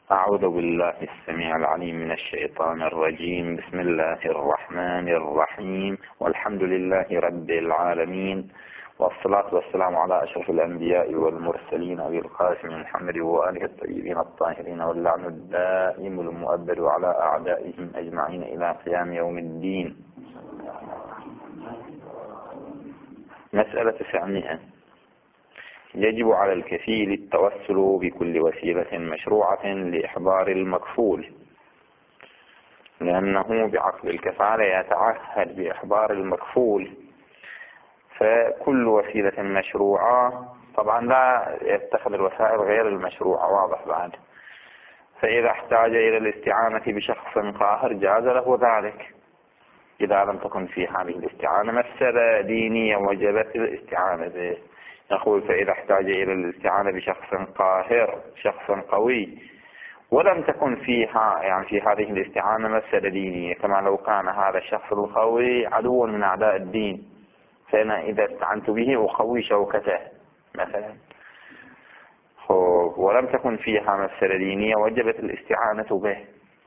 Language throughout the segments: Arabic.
أعوذ بالله السميع العليم من الشيطان الرجيم. بسم الله الرحمن الرحيم، والحمد لله رب العالمين، والصلاة والسلام على أشرف الأنبياء والمرسلين أبي القاسم محمد وآله الطيبين الطاهرين، واللعن الدائم المؤبد على أعدائهم أجمعين إلى قيام يوم الدين. مسألة 900. يجب على الكفيل التوسل بكل وسيلة مشروعة لإحضار المكفول، لأنه بعقد الكفالة يتعهد بإحضار المكفول، فكل وسيلة مشروعة طبعا لا يتخذ الوسائل غير المشروعة، واضح بعد. فإذا احتاج إلى الاستعانة بشخص قاهر جاز له ذلك إذا لم تكن في هذه الاستعانة مفسدة دينية وجبت الاستعانة به. نقول فإذا احتاج إلى الاستعانة بشخص قاهر، شخص قوي، ولم تكن فيها في هذه الاستعانة مفسدة دينية، كما لو كان هذا الشخص القوي عدو من أعداء الدين، فأنا إذا استعنت به أقوي شوكته مثلا، ولم تكن فيها مفسدة دينية وجبت الاستعانة به.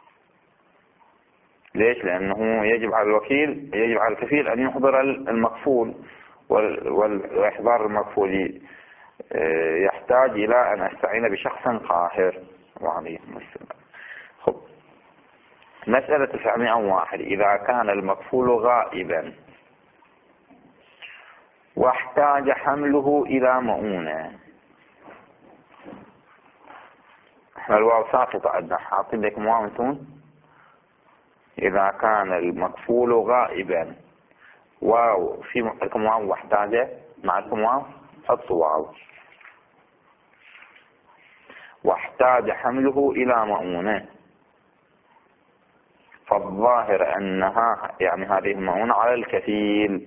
ليش؟ لأنه يجب على الكفيل أن يحضر المكفول، وإحضار المكفول يحتاج إلى أن أستعين بشخص قاهر. وعليكم السلام. مسألة 901. إذا كان المكفول غائبا واحتاج حمله إلى مؤونة. احنا الواو ساقطة عندنا، حاطين لكم واو انتم. إذا كان المكفول غائبا، واو في معكم واو واحتاج، معكم واو حطوا واو، واحتاج حمله إلى مؤونة، فالظاهر أنها هذه المؤونة على الكفيل.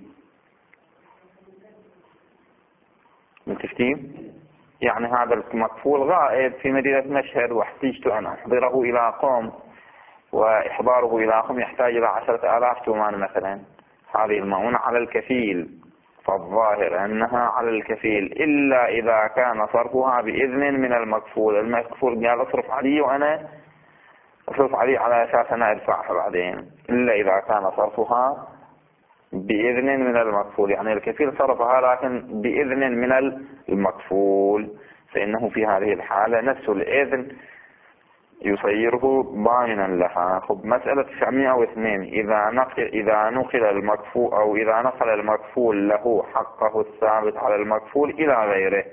متفتين؟ هذا المكفول غائب في مدينة مشهد واحتجت أن أحضره إلى قوم، وإحضاره إلى قوم يحتاج إلى 10,000 تومان مثلا، هذه المؤونة على الكفيل، فالظاهر أنها على الكفيل، إلا إذا كان صرفها بإذن من المكفول. المكفول قال اصرف علي وأنا اصرف علي على أساس أنا أدفعها بعدين، إلا إذا كان صرفها بإذن من المكفول، الكفيل صرفها لكن بإذن من المكفول، فإنه في هذه الحالة نفس الإذن يصيره ضامنا لها. مسألة 902. إذا نقل المكفول أو إذا نقل المكفول له حقه الثابت على المكفول إلى غيره.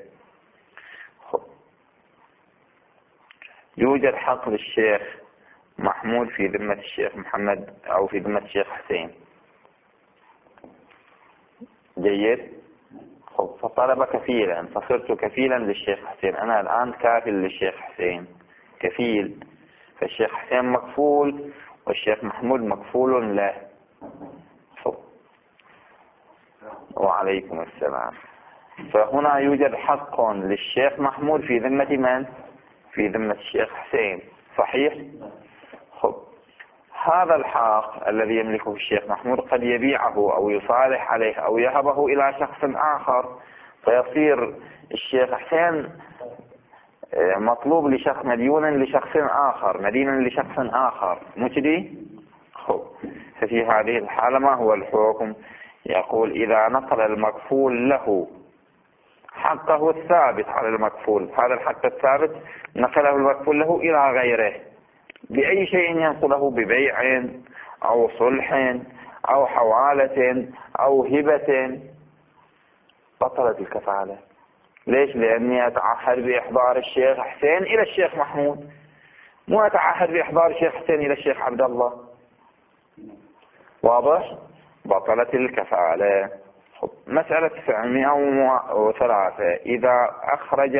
يوجد حق للشيخ محمود في ذمة الشيخ محمد أو في ذمة الشيخ حسين. جيد. فطلب كفيلا، فصرت كفيلا للشيخ حسين، أنا الآن كافل للشيخ حسين، كفيل، فالشيخ حسين مكفول والشيخ محمود مكفول له. وعليكم السلام. فهنا يوجد حق للشيخ محمود في ذمة من؟ في ذمة الشيخ حسين، صحيح؟ هذا الحق الذي يملكه الشيخ محمود قد يبيعه أو يصالح عليه أو يهبه إلى شخص آخر، فيصير الشيخ حسين مطلوب لشخص مديون لشخص آخر، مدينا لشخص آخر، مجدي. ففي هذه الحالة ما هو الحكم؟ يقول إذا نقل المكفول له حقه الثابت على المكفول، هذا الحق الثابت نقله المكفول له إلى غيره بأي شيء ينقله، ببيع أو صلح أو حوالة أو هبة، بطلت الكفالة. ليش؟ لأني أتعهد بإحضار الشيخ حسين إلى الشيخ محمود، مو أتعهد بإحضار الشيخ حسين إلى الشيخ عبد الله. واضح؟ بطلت الكفالة. مسألة 903. إذا أخرج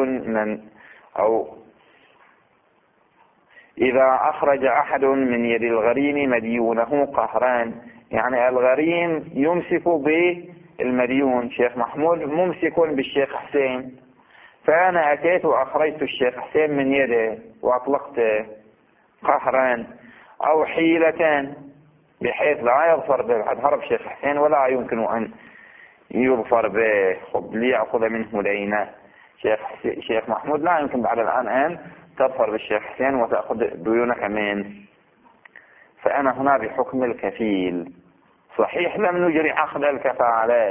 أحد من يد الغريم مديونه قهران، الغريم يمسك بالمديون، شيخ محمود ممسك بالشيخ حسين، فأنا أتيت وأخرجت الشيخ حسين من يده وأطلقته قهران أو حيلة بحيث لا يظفر به بعد هرب شيخ حسين ولا يمكن أن يظفر به، ليأخذ منه دينه. شيخ محمود لا يمكن بعد الآن أن تظفر بالشيخ حسين وتأخذ ديونك منه. فأنا هنا بحكم الكفيل، صحيح لم نجري عقد الكفالة،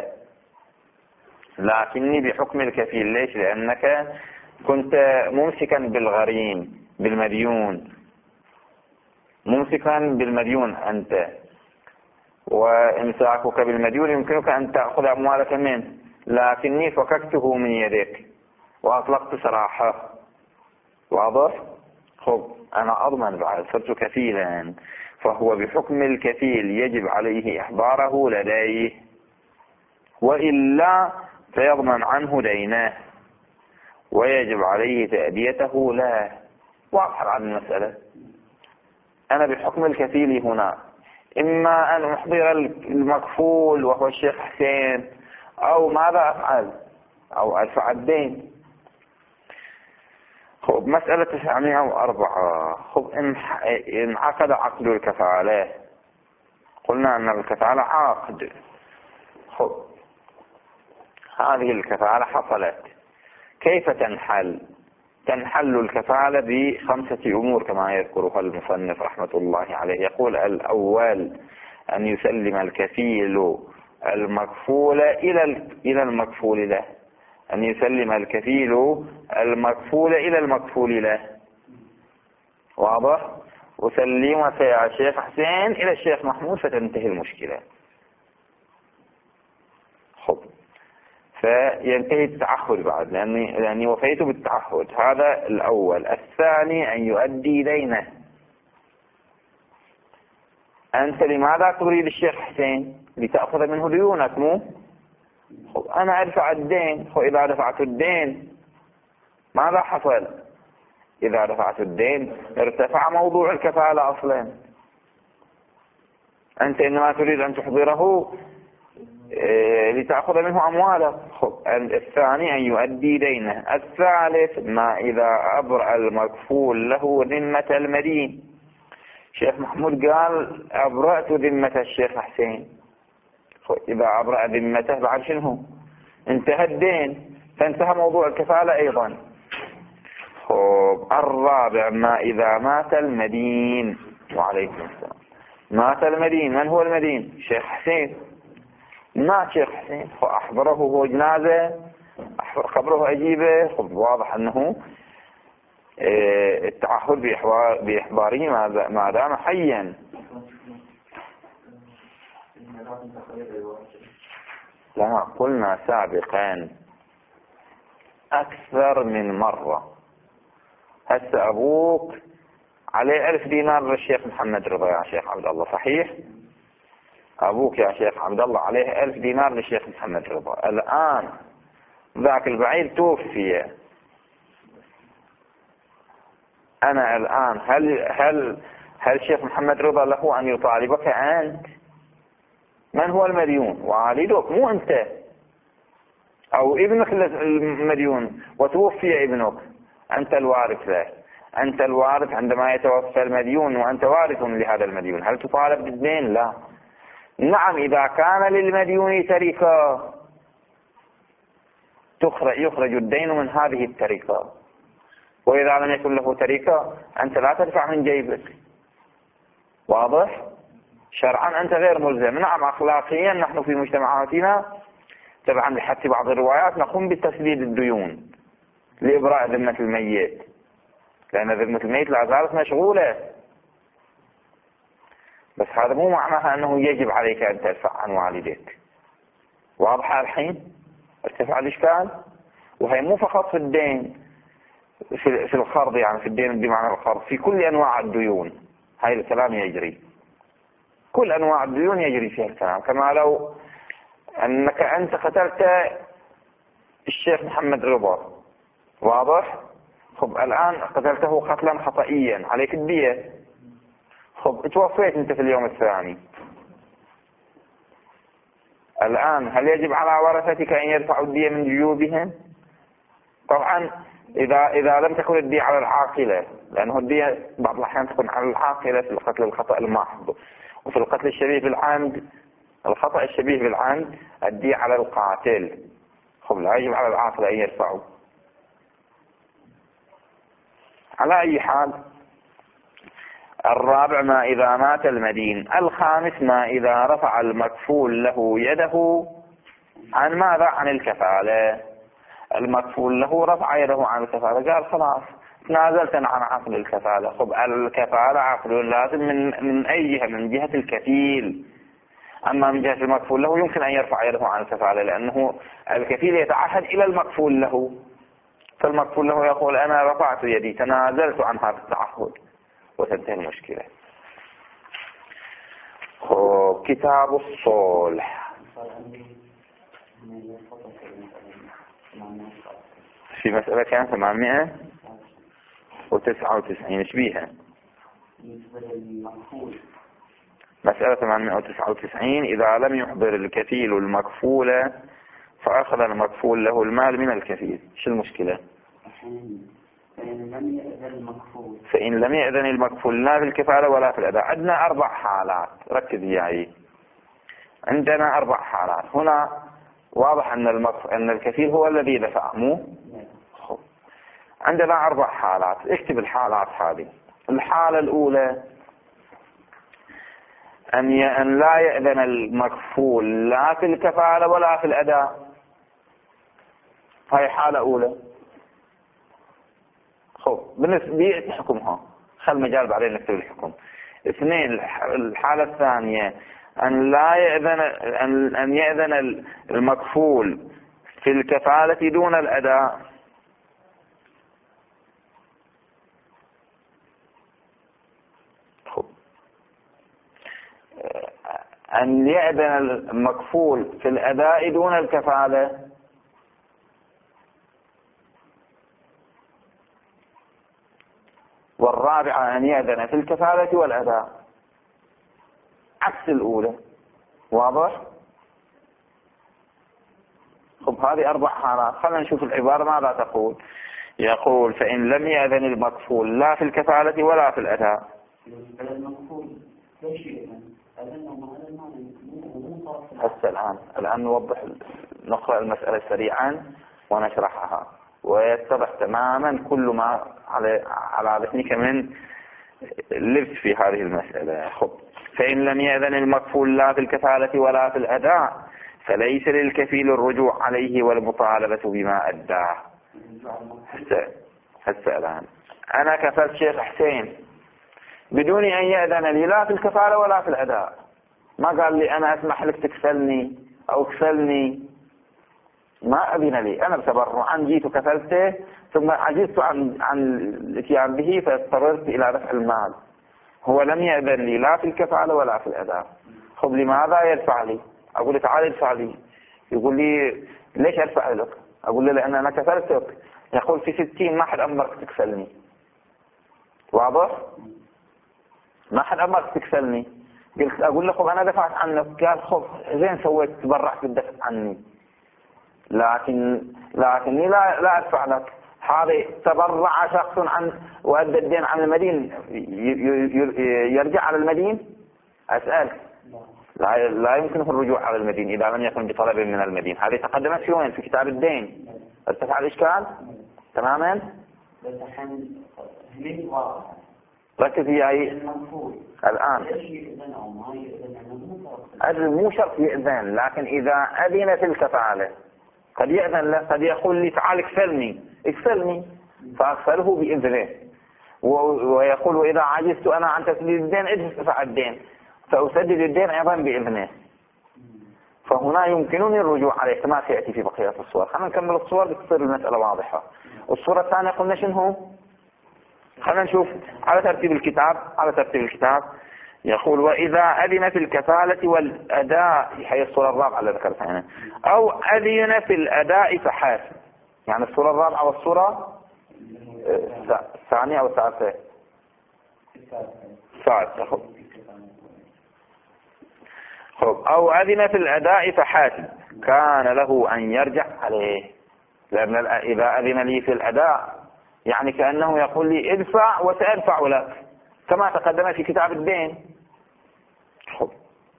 لكني بحكم الكفيل. ليش؟ لأنك كنت ممسكا بالغريم بالمديون، ممسكا بالمديون أنت، وإمساكك بالمديون يمكنك أن تأخذ أموالك منه، لكني فككته من يدك وأطلقت سراحه. واضح؟ خب أنا أضمن بعد، صرت كفيلا، فهو بحكم الكفيل يجب عليه إحضاره لديه، وإلا فيضمن عنه دينه ويجب عليه تأديته له. واضح عن المسألة. أنا بحكم الكفيل هنا إما أن أحضر المكفول وهو الشيخ حسين، أو ماذا أفعل؟ أو أدفع الدين. خب مسألة 904. خب انعقد عقد الكفالة، قلنا أن الكفالة عقد. خب هذه الكفالة حصلت، كيف تنحل؟ تنحل الكفالة ب5 أمور كما يذكرها المصنف رحمة الله عليه. يقول: الأول أن يسلم الكفيل المكفول إلى المكفول له، أن يسلم الكفيل المكفول إلى المكفول له. واضح؟ وسلمك يا شيخ حسين إلى الشيخ محمود فتنتهي المشكلة. خب فينتهي التعهد بعد، لأني وفيت بالتعهد. هذا الأول. الثاني أن يؤدي دينه. أنت لماذا تريد الشيخ حسين؟ لتأخذ منه ديونك مو؟ خب أنا أدفع الدين. إذا دفعت الدين ماذا حصل؟ إذا دفعت الدين ارتفع موضوع الكفالة أصلا. أنت إنما تريد أن تحضره لتأخذ منه أموالك. الثاني أن يؤدي دينه. الثالث ما إذا أبرأ المكفول له ذمة المدين. الشيخ محمود قال: أبرأت ذمة الشيخ حسين. إذا أبرأ ذمته بعد شنو؟ انتهى الدين، فانتهى موضوع الكفالة أيضا. الرابع ما إذا مات المدين. وعليكم السلام. مات المدين. من هو المدين؟ الشيخ حسين. مات شيخ حسين، فأحضره هو جنازة، قبره أجيبه. واضح أنه التعهد بإحضاره ما دام حيا. لا، قلنا سابقا أكثر من مرة. هسه أبوك عليه 1000 دينار للشيخ محمد رضا يا شيخ عبد الله، صحيح؟ أبوك يا شيخ عبد الله عليه 1000 دينار للشيخ محمد رضا. الآن ذاك البعير توفي. أنا الآن هل الشيخ محمد رضا له أن يطالبك أنت؟ من هو المديون؟ والدك مو أنت، أو ابنك المديون وتوفي ابنك، أنت الوارث له. أنت الوارث عندما يتوفى المديون وأنت وارث لهذا المديون، هل تطالب بالدين؟ لا. نعم، إذا كان للمديون تركة يخرج الدين من هذه التركة، وإذا لم يكن له تركة أنت لا تدفع من جيبك. واضح؟ شرعا أنت غير ملزم. نعم، أخلاقيا نحن في مجتمعاتنا طبعا بحسب بعض الروايات نقوم بتسديد الديون لإبراء ذمة الميت، لأن ذمة الميت لا زالت مشغولة. بس هذا مو معناها أنه يجب عليك أن تدفع عن والديك. واضحة الحين؟ ارتفع الإشكال. وهي مو فقط في الدين، في القرض، يعني في الدين بمعنى القرض، في كل أنواع الديون هاي الكلام يجري. كل أنواع الديون يجري فيها الكلام. كما لو أنك أنت قتلت الشيخ محمد رضا، واضح؟ الآن قتلته قتلا خطئيا، عليك الدية. توفيت أنت في اليوم الثاني. الآن هل يجب على ورثتك أن يدفعوا الدية من جيوبهم؟ طبعا إذا لم تكن الدية على العاقلة، لأنه الدية بعض الأحيان تكون على العاقلة في القتل الخطأ المحض، وفي القتل الشبيه بالعمد، الخطأ الشبيه بالعمد الدية على القاتل. لا يجب على العاقلة أن يدفعوا. على أي حال. الرابع ما إذا مات المدين. الخامس ما إذا رفع المكفول له يده عن ماذا؟ عن الكفالة. المكفول له رفع يده عن الكفالة، قال خلاص تنازلت عن عقد الكفالة. خب الكفالة عقد لازم من أي جهة؟ من جهة الكفيل. أما من جهة المكفول له يمكن أن يرفع يده عن الكفالة، لأنه الكفيل يتعهد إلى المكفول له، فالمكفول له يقول أنا رفعت يدي، تنازلت عن هذا التعهد، وتنتهي المشكلة. خب كتاب الصلح في مسألة كانت 899 ايش بيها؟ مسألة 899 إذا لم يحضر الكفيل المكفول فأخذ المكفول له المال من الكفيل، شو المشكلة؟ فإن لم يأذن المكفول لا في الكفالة ولا في الأداء. عندنا 4 حالات، ركز وياي. عندنا 4 حالات. هنا واضح أن الكفيل هو الذي دفع، مو؟ عندنا 4 حالات، اكتب الحالات هذه. الحالة الأولى أن لا يأذن المكفول لا في الكفالة ولا في الأداء، هاي حالة أولى. خب بالنسبة لحكمها خل مجال بعدين نكتب الحكم. 2 الحالة الثانية أن لا يأذن أن يأذن المكفول في الكفالة دون الأداء. خب أن يأذن المكفول في الأداء دون الكفالة. والرابعة أن يأذن في الكفالة والأداء، عكس الأولى. واضح؟ خب هذه 4 حالات. خلينا نشوف العبارة ماذا تقول. يقول فإن لم يأذن المكفول لا في الكفالة ولا في الأداء. هسه الآن نوضح، نقرأ المسألة سريعا ونشرحها ويتضح تماما كل ما على ذهنك من لبس في هذه المسألة. خب فإن لم يأذن المكفول لا في الكفالة ولا في الأداء فليس للكفيل الرجوع عليه والمطالبة بما أداه. هسه الآن أنا كفلت شيخ حسين بدون أن يأذن لي لا في الكفالة ولا في الأداء، ما قال لي أنا أسمح لك تكفلني أو كفلني، ما أذن لي، أنا بتبرعا جيت وكفلته ثم عجزت عن الاتيان به فاضطررت إلى دفع المال. هو لم يأذن لي لا في الكفالة ولا في الأداء. خب لماذا يدفع لي؟ أقول له تعال ادفع لي. يقول لي ليش أدفع لك؟ أقول له لأن أنا كفلتك. يقول في 60 ما حد أمرك تكفلني. واضح؟ ما حد أمرك تكفلني. قلت أقول له خب أنا دفعت عنك. قال خب زين سويت تبرعت بالدفع عني، لكني لا أدفع لك. هذا تبرع شخص عن وأدى الدين عن المدين يرجع على المدين؟ أسأل. لا يمكنه الرجوع على المدين إذا لم يكن بطلب من المدين. هذه تقدمت في وين؟ في كتاب الدين. ارتفع الإشكال تماما. ركز وياي الآن. مو شرط يأذن، لكن إذا أذن في الكفالة قد يأذن له، قد يقول لي تعال اكفلني فأكفله بإذنه، ويقول وإذا عجزت أنا عن تسديد الدين ادفع الدين فأسدد الدين أيضا بإذنه. فهنا يمكنني الرجوع عليه كما سيأتي في بقية الصور. خلينا نكمل الصور بتصير المسألة واضحة. الصورة الثانية قلنا شنو؟ خلينا نشوف على ترتيب الكتاب. يقول وإذا أذن في الكفالة والأداء، هي الصورة الرابعة اللي ذكرتها هنا، أو أذن في الأداء فحسب. يعني الصورة الرابعة والصورة الثانية أو الثالثة؟ الثالثة. خب أو أذن في الأداء فحسب كان له أن يرجع عليه، لأن إذا أذن لي في الأداء يعني كأنه يقول لي ادفع وسأدفع لك كما تقدم في كتاب الدين. خب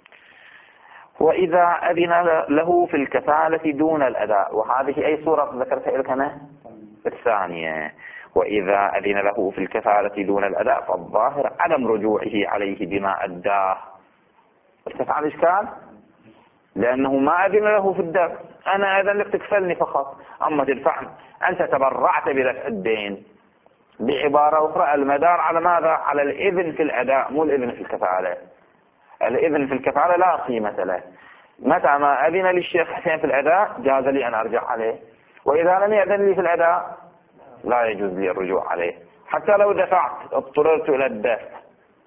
وإذا أذن له في الكفالة دون الأداء، وهذه أي صورة ذكرتها لك أنا؟ الثانية. وإذا أذن له في الكفالة دون الأداء فالظاهر عدم رجوعه عليه بما أداه. ارتفع الإشكال لأنه ما أذن له في الدفع. أنا أذن لك تكفلني فقط، أما تدفعني أنت تبرعت بدفع الدين. بعبارة أخرى المدار على ماذا؟ على الإذن في الأداء مو الإذن في الكفالة. الإذن في الكفالة لا قيمة له. متى ما أذن للشيخ حسين في الأداء جاز لي أن أرجع عليه، وإذا لم يأذن لي في الأداء لا يجوز لي الرجوع عليه حتى لو دفعت اضطررت إلى الدفع.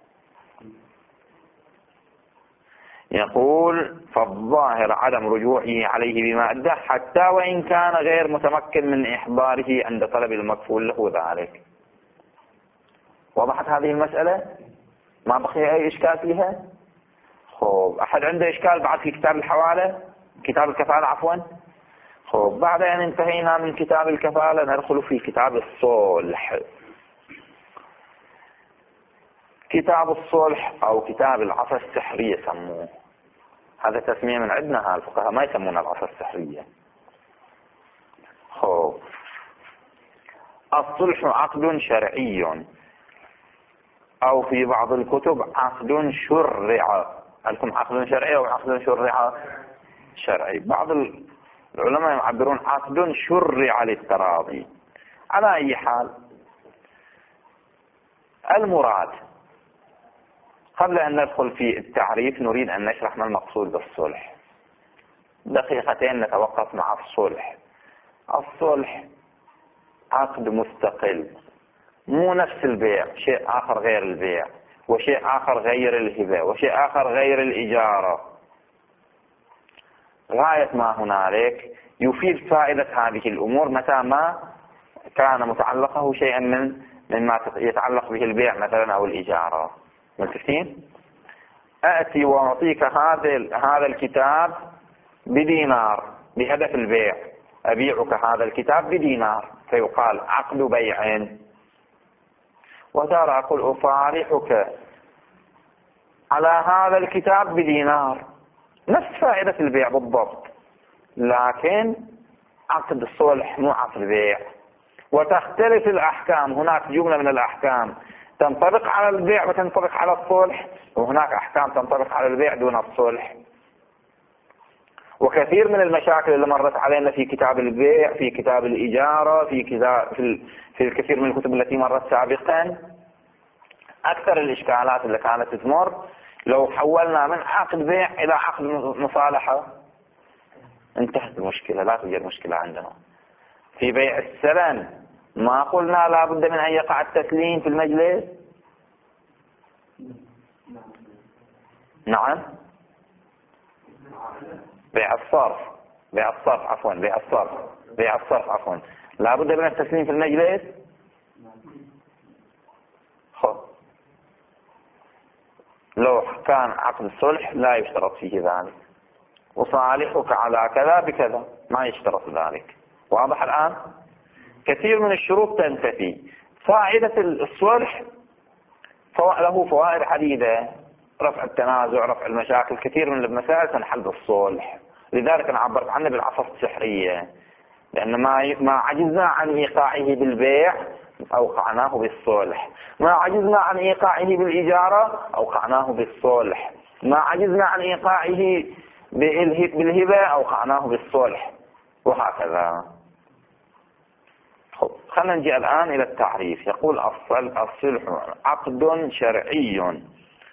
يقول فالظاهر عدم رجوعه عليه بما أداه حتى وإن كان غير متمكن من إحضاره عند طلب المكفول له ذلك. وضحت هذه المسألة؟ ما بقي أي إشكال فيها؟ خب أحد عنده إشكال بعد في كتاب الحوالة، كتاب الكفالة عفوا؟ خب بعد أن انتهينا من كتاب الكفالة ندخل في كتاب الصلح. كتاب الصلح أو كتاب العصا السحرية يسموه، هذا تسمية من عندنا، الفقهاء ما يسمون العصا السحرية. خب الصلح عقد شرعي أو في بعض الكتب عقد شرع. لكم عقد شرعي أو عقد شرع؟ شرعي. بعض العلماء يعبرون عقد شرع للتراضي. على أي حال المراد، قبل أن ندخل في التعريف نريد أن نشرح ما المقصود بالصلح. دقيقتين نتوقف مع الصلح. الصلح عقد مستقل، مو نفس البيع، شيء آخر غير البيع، وشيء آخر غير الهبة، وشيء آخر غير الإجارة. غاية ما هنالك يفيد فائدة هذه الأمور متى ما كان متعلقه شيئا مما يتعلق به البيع مثلا أو الإجارة. متفقين؟ أأتي وأعطيك هذا الكتاب بدينار بهدف البيع، أبيعك هذا الكتاب بدينار فيقال عقد بيع. وترى أقول أفارحك على هذا الكتاب بدينار، نفس فائدة البيع بالضبط، لكن عقد الصلح مو عقد بيع. وتختلف الأحكام، هناك جملة من الأحكام تنطبق على البيع وتنطبق على الصلح، وهناك أحكام تنطبق على البيع دون الصلح. وكثير من المشاكل اللي مرت علينا في كتاب البيع، في كتاب الإجارة، في الكثير من الكتب التي مرت سابقا، أكثر الإشكالات اللي كانت تمر لو حولنا من عقد بيع إلى عقد مصالحة انتهت المشكلة، لا توجد مشكلة عندنا. في بيع السلم ما قلنا لا بد من أن يقع التسليم في المجلس؟ نعم. بيع الصرف عفوا لا بد من التسليم في المجلس. خب لو كان عقد الصلح لا يشترط فيه ذلك، وصالحك على كذا بكذا ما يشترط ذلك. واضح الآن؟ كثير من الشروط تنتفي. فائدة الصلح له فوائد عديدة، رفع التنازع، رفع المشاكل، كثير من المسائل تنحل بالصلح. لذلك أنا عبرت عنه بالعصا السحرية، لأن ما عجزنا عن إيقاعه بالبيع أوقعناه بالصلح، ما عجزنا عن إيقاعه بالإجارة أوقعناه بالصلح، ما عجزنا عن إيقاعه بالهبة أوقعناه بالصلح، وهكذا. خلينا نجي الآن إلى التعريف. يقول الصلح عقد شرعي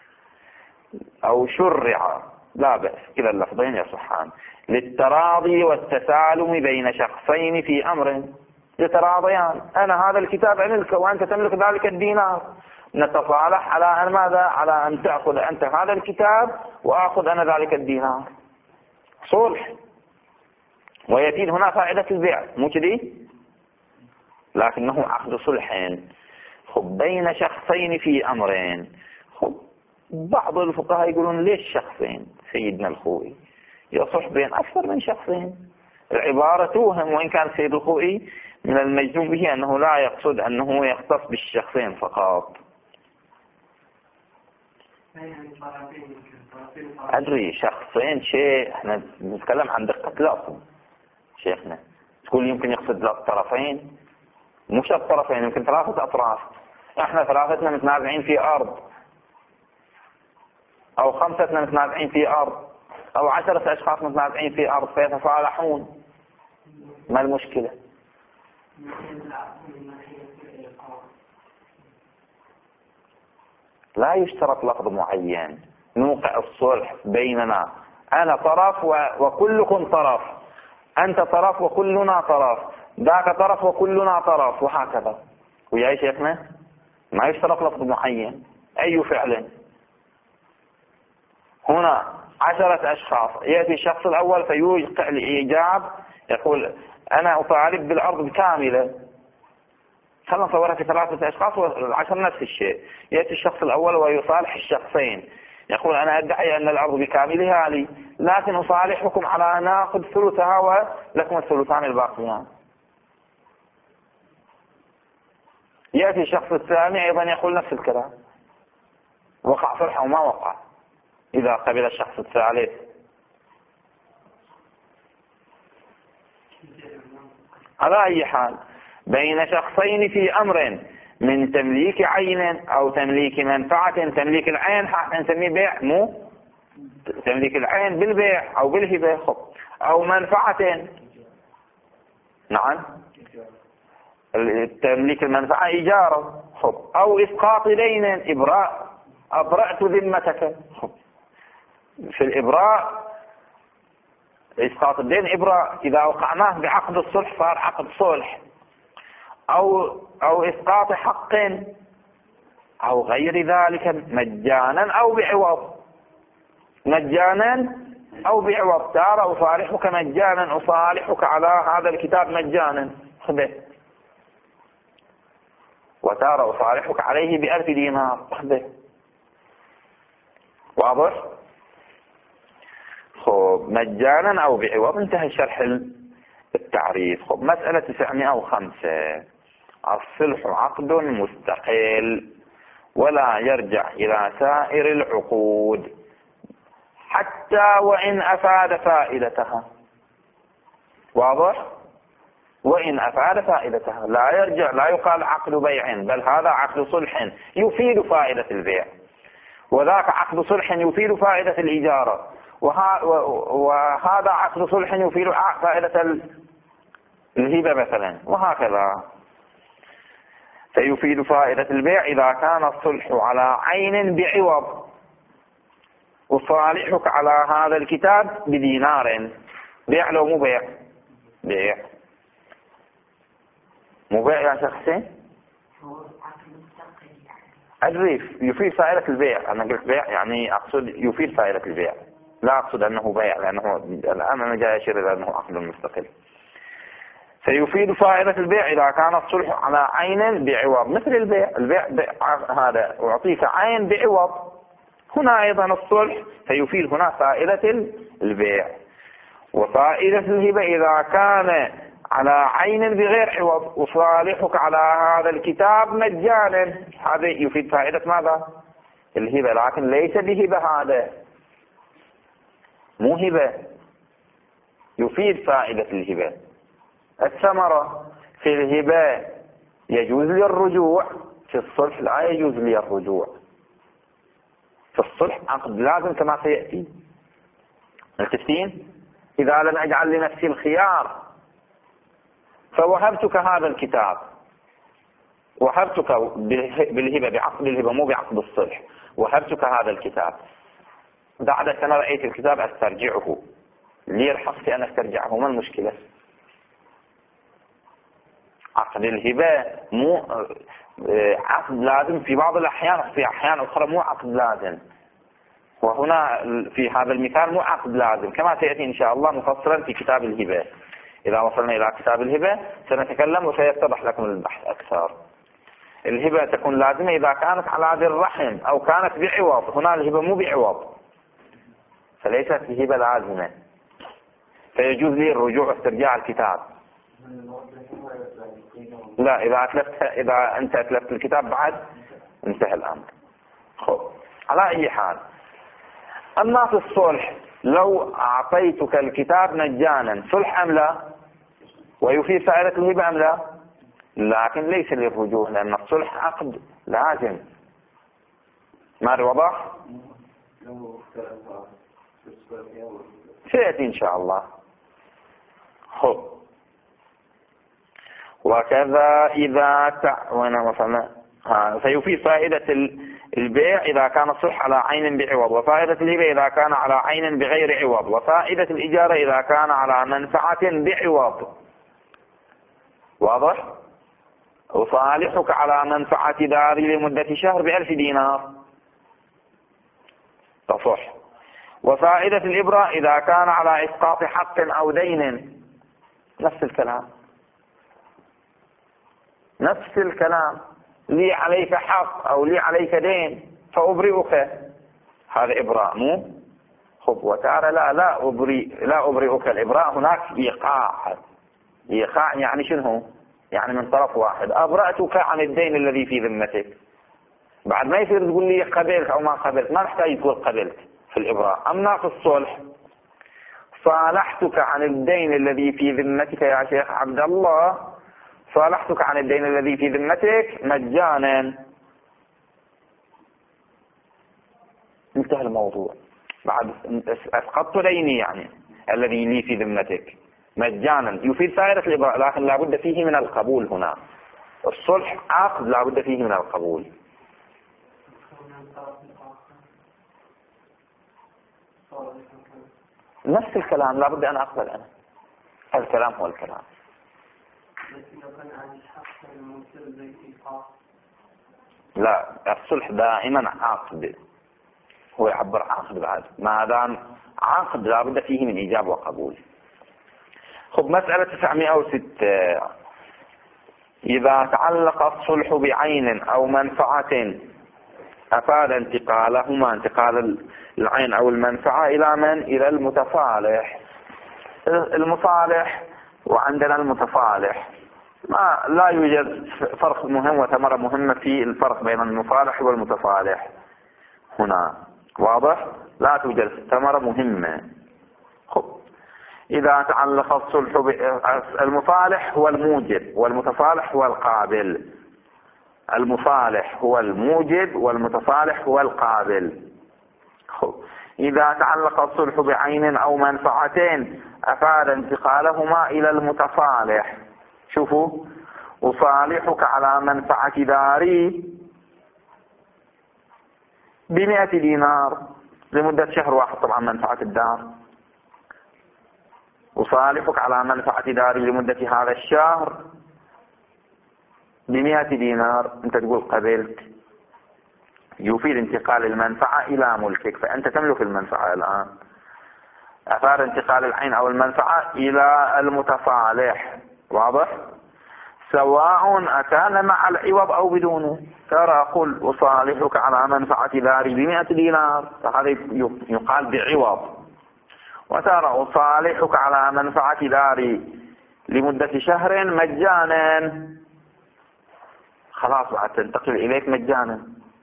أو شرع، لا بأس كلا اللفظين يصحان، للتراضي والتسالم بين شخصين في أمر يتراضيان. أنا هذا الكتاب أملك وأنت تملك ذلك الدينار، نتصالح على أن ماذا؟ على أن تأخذ أنت هذا الكتاب وأخذ أنا ذلك الدينار. صلح، ويفيد هنا فائدة البيع، مو كذي؟ لكنه عقد صلحين بين شخصين في أمرين. بعض الفقهاء يقولون ليش شخصين؟ سيدنا الخوئي يصح بين أكثر من شخصين. العبارة توهم، وإن كان سيد الخوئي من المجزوم به أنه لا يقصد أنه يختص بالشخصين فقط. أدري شخصين شيء، احنا نتكلم عن دقة لفظ شيخنا، تقول يمكن يقصد الطرفين. مش الطرفين، يمكن 3 أطراف، احنا 3 متنازعين في أرض، أو 5 متنازعين في أرض، أو 10 أشخاص متنازعين في أرض فيتصالحون، ما المشكلة؟ لا يشترط لفظ معين. نوقع الصلح بيننا، أنا طرف وكلكم طرف، أنت طرف وكلنا طرف، ذاك طرف وكلنا طرف، وهكذا. ويا شيخنا ما يشترط لفظ معين. أي فعل؟ هنا 10 أشخاص، يأتي الشخص الأول فيوقع الإيجاب، يقول أنا أطالب بالأرض كاملة، خلنا نصورها في 3 أشخاص و10 نفس الشيء. يأتي الشخص الأول ويصالح الشخصين، يقول أنا أدعي أن الأرض بكاملها لي، لكن أصالحكم على أن نأخذ ثلثها ولكم الثلثان الباقيان. يأتي الشخص الثاني أيضا يقول نفس الكلام، وقع صلح أو ما وقع إذا قبل الشخص الثالث. على أي حال بين شخصين في أمر من تمليك عين أو تمليك منفعة، تمليك العين نسميه بيع، مو تمليك العين بالبيع أو بالهبة، أو منفعة، نعم تمليك المنفعة إيجاره، أو إسقاط دين، إبراء، أبرأت ذمتك. في الإبراء إسقاط الدين إبراء، إذا وقعناه بعقد الصلح صار عقد صلح، أو إسقاط حق أو غير ذلك، مجانا أو بعوض، مجانا أو بعوض. ترى أصالحك مجانا، أصالحك على هذا الكتاب مجانا، خذه، وترى أصالحك عليه ب1000 دينار، خذه. واضح؟ خب مجانا أو بعوض، انتهى شرح التعريف. خب مسألة 905. الصلح عقد مستقل ولا يرجع إلى سائر العقود حتى وإن أفاد فائدتها. واضح؟ وإن أفاد فائدتها، لا يرجع، لا يقال عقد بيع، بل هذا عقد صلح يفيد فائدة البيع، وذاك عقد صلح يفيد فائدة الإجارة، وهذا عقد صلح يفيد فائدة الهبة مثلا، وهكذا. فيفيد فائدة البيع إذا كان الصلح على عين بعوض، وصالحك على هذا الكتاب بدينار. بيع لو مو بيع؟ بيع. مو بيع يا شخصين؟ الريف يفيد فائدة البيع. أنا قلت بيع يعني أقصد يفيد فائدة البيع، لا أقصد أنه بيع، لأنه الآن أنا جاي أشير إلى أنه عقد مستقل. فيفيد فائدة البيع إذا كان الصلح على عين بعوض، مثل البيع. البيع هذا أعطيك عين بعوض، هنا أيضا الصلح فيفيد هنا فائدة البيع. وفائدة الهبة إذا كان على عين بغير عوض، وصالحك على هذا الكتاب مجانا، هذا يفيد فائدة ماذا؟ الهبة، لكن ليس بهبة، هذا مو هبة، يفيد فائدة الهبة. الثمرة في الهبة يجوز لي الرجوع، في الصلح لا يجوز لي الرجوع. في الصلح عقد لازم كما سيأتي. التفتين إذا لم أجعل لنفسي الخيار فوهبتك هذا الكتاب، وهبتك بالهبة، بعقد الهبة مو بعقد الصلح، وهبتك هذا الكتاب، بعد سنة رأيت الكتاب أسترجعه، لي الحق في أن أسترجعه، ما المشكلة؟ عقد الهبة مو عقد لازم في بعض الأحيان، في أحيان أخرى مو عقد لازم، وهنا في هذا المثال مو عقد لازم، كما سيأتي إن شاء الله مفصلا في كتاب الهبة. إذا وصلنا إلى كتاب الهبة سنتكلم وسيتضح لكم البحث أكثر. الهبة تكون لازمة إذا كانت على ذي الرحم أو كانت بعوض، هنا الهبة مو بعوض، فليست الهبة لازمة، فيجوز لي الرجوع واسترجاع الكتاب. لا، إذا أنت أتلفت الكتاب بعد انتهى الأمر. خب على أي حال، أما في الصلح لو أعطيتك الكتاب مجانا، صلح أم لا؟ ويفيد فائدة الهبة أم لا؟ لكن ليس للرجوع، لأن الصلح عقد لازم. ما وضح؟ سيأتي إن شاء الله. خب وكذا إذا سيفيد فائدة البيع إذا كان الصلح على عين بعوض، وفائدة الهبة إذا كان على عين بغير عوض، وفائدة الإجارة إذا كان على منفعة بعوض. واضح؟ أصالحك على منفعة داري لمدة شهر ب1000 دينار تصح. وفائدة الإبرة إذا كان على إسقاط حق أو دين، نفس الكلام نفس الكلام، لي عليك حق أو لي عليك دين فأبرئك، هذا إبراء مو خب. وتعالى لا أبرئك، الإبراء هناك إيقاع يعني شنو؟ يعني من طرف واحد، أبرأتك عن الدين الذي في ذمتك. بعد ما يصير تقول لي قبلت أو ما قبلت، ما نحتاج تقول قبلت في الإبراء. أما في الصلح صالحتك عن الدين الذي في ذمتك يا شيخ عبد الله، صالحتك عن الدين الذي في ذمتك مجانا، انتهى الموضوع. بعد أسقطت ديني يعني الذي لي في ذمتك مجانا، يفيد فائدة الإبراء، لكن لا بد فيه من القبول. هنا الصلح عقد لا بد فيه من القبول. نفس الكلام، لا بد أن أقبل أنا، الكلام هو الكلام. لا، الصلح دائما عقد، هو يعبر عقد بعد، ما دام عقد لا بد فيه من إيجاب وقبول. خب مسألة 906، إذا تعلق الصلح بعين أو منفعة أفاد انتقالهما، انتقال العين أو المنفعة إلى من؟ إلى المتصالح. المصالح وعندنا المتصالح، ما لا يوجد فرق مهم وثمرة مهمة في الفرق بين المصالح والمتصالح هنا. واضح؟ لا توجد ثمرة مهمة. خب إذا تعلق الصلح المصالح هو الموجب والمتصالح هو القابل. المصالح هو الموجب والمتصالح هو القابل. خب إذا تعلق الصلح بعين أو منفعتين أفاد انتقالهما إلى المتصالح. شوفوا، أصالحك على منفعة داري ب100 دينار لمدة شهر واحد، طبعا منفعة الدار. أصالحك على منفعة داري لمدة هذا الشهر ب100 دينار، أنت تقول قبلت، يفيد انتقال المنفعة إلى ملكك، فأنت تملك المنفعة الآن. أفاد انتقال العين أو المنفعة إلى المتصالح. واضح؟ سواء أكان مع العوض أو بدونه. ترى أقول أصالحك على منفعة داري ب100 دينار، فهذا يقال بعوض. وترى أصالحك على منفعة داري لمدة شهر مجانا، خلاص بعد تنتقل إليك مجانا،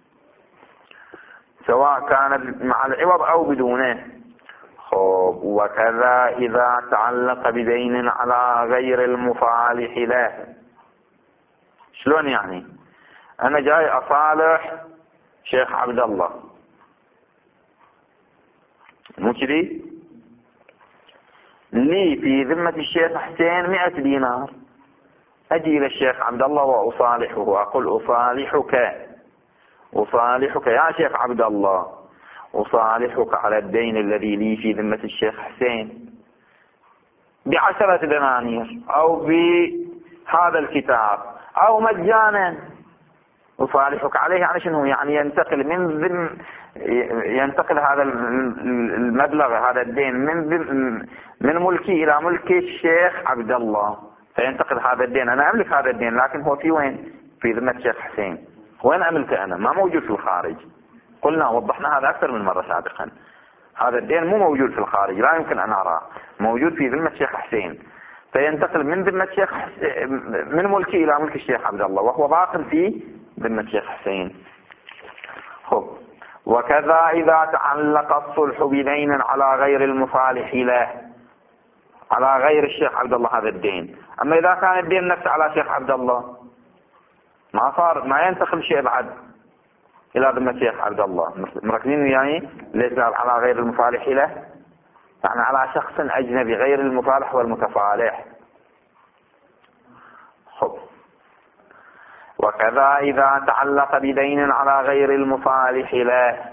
سواء كان مع العوض أو بدونه. خب وكذا إذا تعلق بدين على غير المصالح له. شلون يعني؟ أنا جاي أصالح شيخ عبد الله، مو كذي؟ لي في ذمة الشيخ حسين 100 دينار، أجي إلى الشيخ عبد الله وأصالحه، أقول أصالحك يا شيخ عبد الله، أصالحك على الدين الذي لي في ذمة الشيخ حسين ب10 دنانير أو بهذا الكتاب أو مجانا. أصالحك عليه يعني شنو؟ يعني ينتقل هذا المبلغ، هذا الدين من ملكي إلى ملك الشيخ عبد الله، فينتقل هذا الدين. أنا أملك هذا الدين، لكن هو في وين؟ في ذمة الشيخ حسين. وين أملكه أنا؟ ما موجود في الخارج. قلنا وضحنا هذا أكثر من مرة سابقا، هذا الدين مو موجود في الخارج، لا يمكن أن أراه، موجود في ذمة الشيخ حسين، فينتقل من ذمة الشيخ من ملكي إلى ملك الشيخ عبد الله، وهو باق في ذمة الشيخ حسين. خب وكذا إذا تعلق الصلح بدين على غير المصالح له، على غير الشيخ عبد الله هذا الدين. أما إذا كان الدين نفسه على شيخ عبد الله، ما ينتقل شيء بعد إلى ذمة الشيخ عبد الله. مركزين يعني ليس على غير المصالح له، يعني على شخص أجنبي غير المصالح والمتصالح. وكذا إذا تعلق بدين على غير المصالح له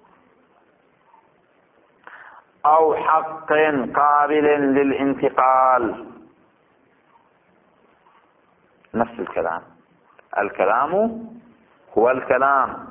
أو حق قابل للانتقال. نفس الكلام، الكلام هو الكلام.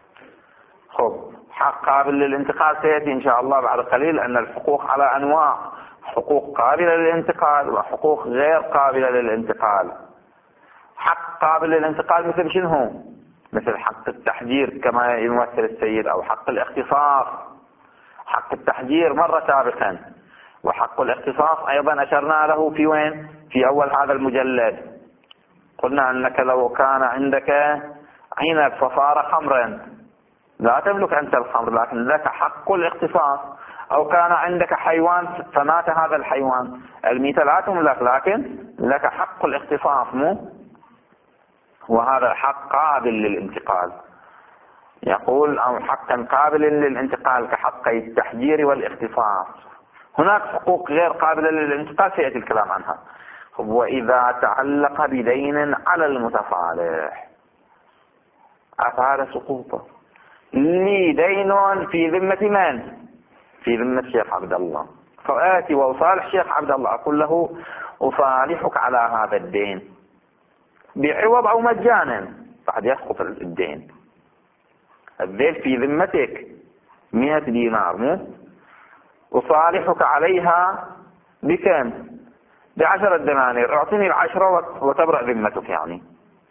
حق قابل للانتقال سيأتي إن شاء الله بعد قليل أن الحقوق على أنواع، حقوق قابلة للانتقال وحقوق غير قابلة للانتقال. حق قابل للانتقال مثل شنو؟ مثل حق التحجير كما يمثل السيد، أو حق الاختصاص. حق التحجير مرة سابقا، وحق الاختصاص أيضا أشرنا له في وين؟ في أول هذا المجلد. قلنا أنك لو كان عندك عنب فصار خمرا لا تملك أنت الخمر، لكن لك حق الاختصاص. أو كان عندك حيوان فمات هذا الحيوان، الميتة لا تملك لكن لك حق الاختصاص، مو؟ وهذا حق قابل للانتقال. يقول أو حقا قابل للانتقال كحقي التحجير والاختصاص. هناك حقوق غير قابلة للانتقال سيأتي الكلام عنها. وإذا تعلق بدين على المتصالح أفعل سقوطه. لي دين في ذمة من؟ في ذمة الشيخ عبد الله، فآتي وأصالح الشيخ عبد الله أقول له أصالحك على هذا الدين بعوض أو مجانا، بعد يسقط الدين. الدين في ذمتك 100 دينار، مو؟ أصالحك عليها بكم؟ ب10 دنانير. اعطني 10 وتبرأ ذمتك يعني،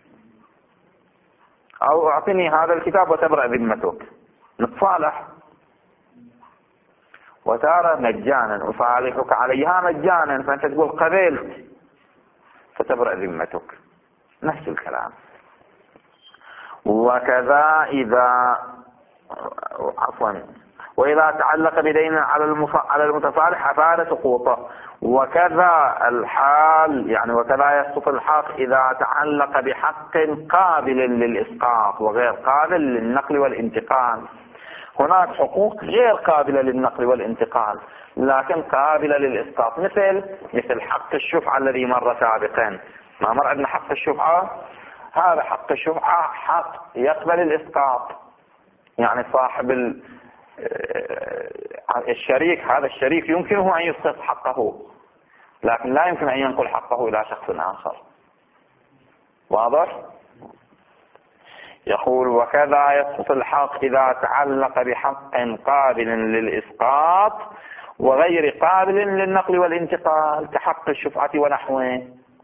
أو اعطني هذا الكتاب وتبرأ ذمتك، نتصالح. وترى مجانا، أصالحك عليها مجانا، فأنت تقول قبلت فتبرأ ذمتك. نفس الكلام. وكذا إذا وإذا تعلق بدين على المتصالح أفاد سقوطه. وكذا الحال، يعني وكذا يسقط الحق إذا تعلق بحق قابل للإسقاط وغير قابل للنقل والانتقال. هناك حقوق غير قابلة للنقل والانتقال لكن قابلة للإسقاط، مثل حق الشفعة الذي مر سابقا. ما مر عندنا حق الشفعة؟ هذا حق الشفعة حق يقبل الإسقاط، يعني صاحب الشريك، هذا الشريك يمكنه أن يسقط حقه لكن لا يمكن أن ينقل حقه إلى شخص آخر. واضح؟ يقول وكذا يسقط الحق إذا تعلق بحق قابل للإسقاط وغير قابل للنقل والانتقال كحق الشفعة ونحوه.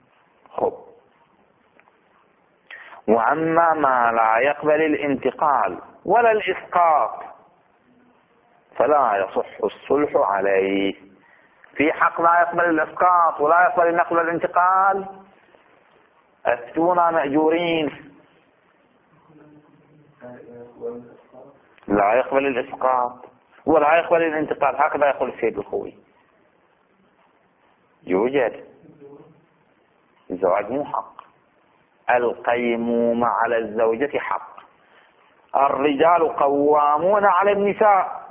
وأما ما لا يقبل الانتقال ولا الإسقاط فلا يصح الصلح عليه. في حق لا يقبل الإسقاط ولا يقبل النقل والانتقال، أفتونا مأجورين. لا يقبل الإسقاط ولا يقبل الانتقال، هكذا يقول السيد الخوي. يوجد الزواج مو حق، القيمومة على الزوجة حق، الرجال قوامون على النساء.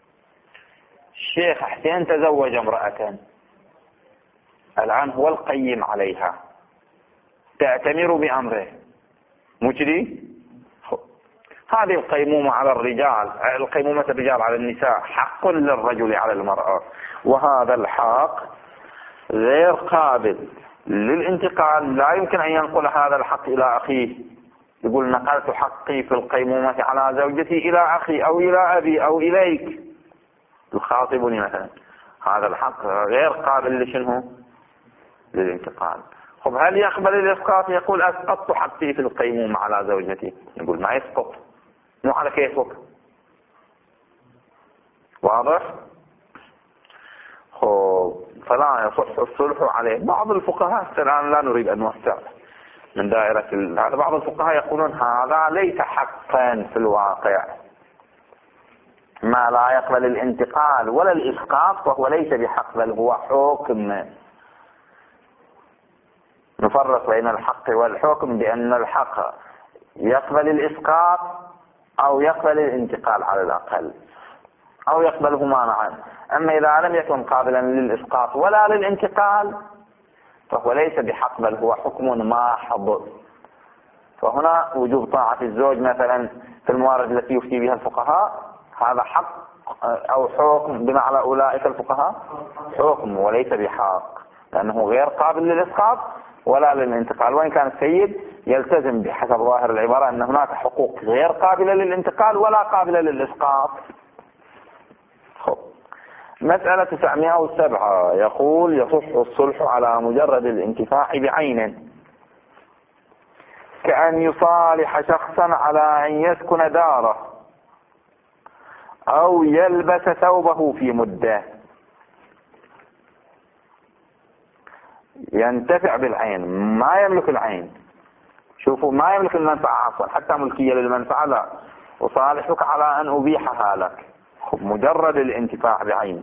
الشيخ حسين تزوج امرأة، الآن هو القيم عليها، تأتمر بأمره، مجري. هذه القيمومة على الرجال، القيمومة الرجال على النساء حق للرجل على المرأة، وهذا الحق غير قابل للانتقال. لا يمكن أن ينقل هذا الحق إلى أخيه، يقول نقلت حقي في القيمومة على زوجتي إلى أخي أو إلى أبي أو إليك يخاطبني مثلا. هذا الحق غير قابل لشنه؟ للانتقال. هل يقبل الإسقاط؟ يقول أسقطت حقي في القيمومة على زوجتي، يقول ما يسقط، مو على كيفك. واضح؟ فلا يصح الصلح عليه. بعض الفقهاء الآن لا نريد أن نوسع من دائرة هذا، بعض الفقهاء يقولون هذا ليس حقا في الواقع، ما لا يقبل الانتقال ولا الإسقاط فهو ليس بحق بل هو حكم. نفرق بين الحق والحكم بأن الحق يقبل الإسقاط أو يقبل الانتقال على الأقل، أو يقبلهما معا. أما إذا لم يكن قابلا للإسقاط ولا للانتقال فهو ليس بحق، بل هو حكم محض. فهنا وجوب طاعة الزوج مثلا في الموارد التي يفتي بها الفقهاء، هذا حق أو حكم بمعنى أولئك الفقهاء حكم وليس بحق، لأنه غير قابل للإسقاط ولا للانتقال. وإن كان السيد يلتزم بحسب ظاهر العبارة أن هناك حقوق غير قابلة للانتقال ولا قابلة للإسقاط. مسألة 907 يقول: يصح الصلح على مجرد الانتفاع بعين، كأن يصالح شخصا على أن يسكن داره أو يلبس ثوبه في مدة. ينتفع بالعين، ما يملك العين. شوفوا، ما يملك المنفعة أصلا، حتى ملكية للمنفعة لا. أصالحك على أن أبيحها لك، مجرد الانتفاع بعين.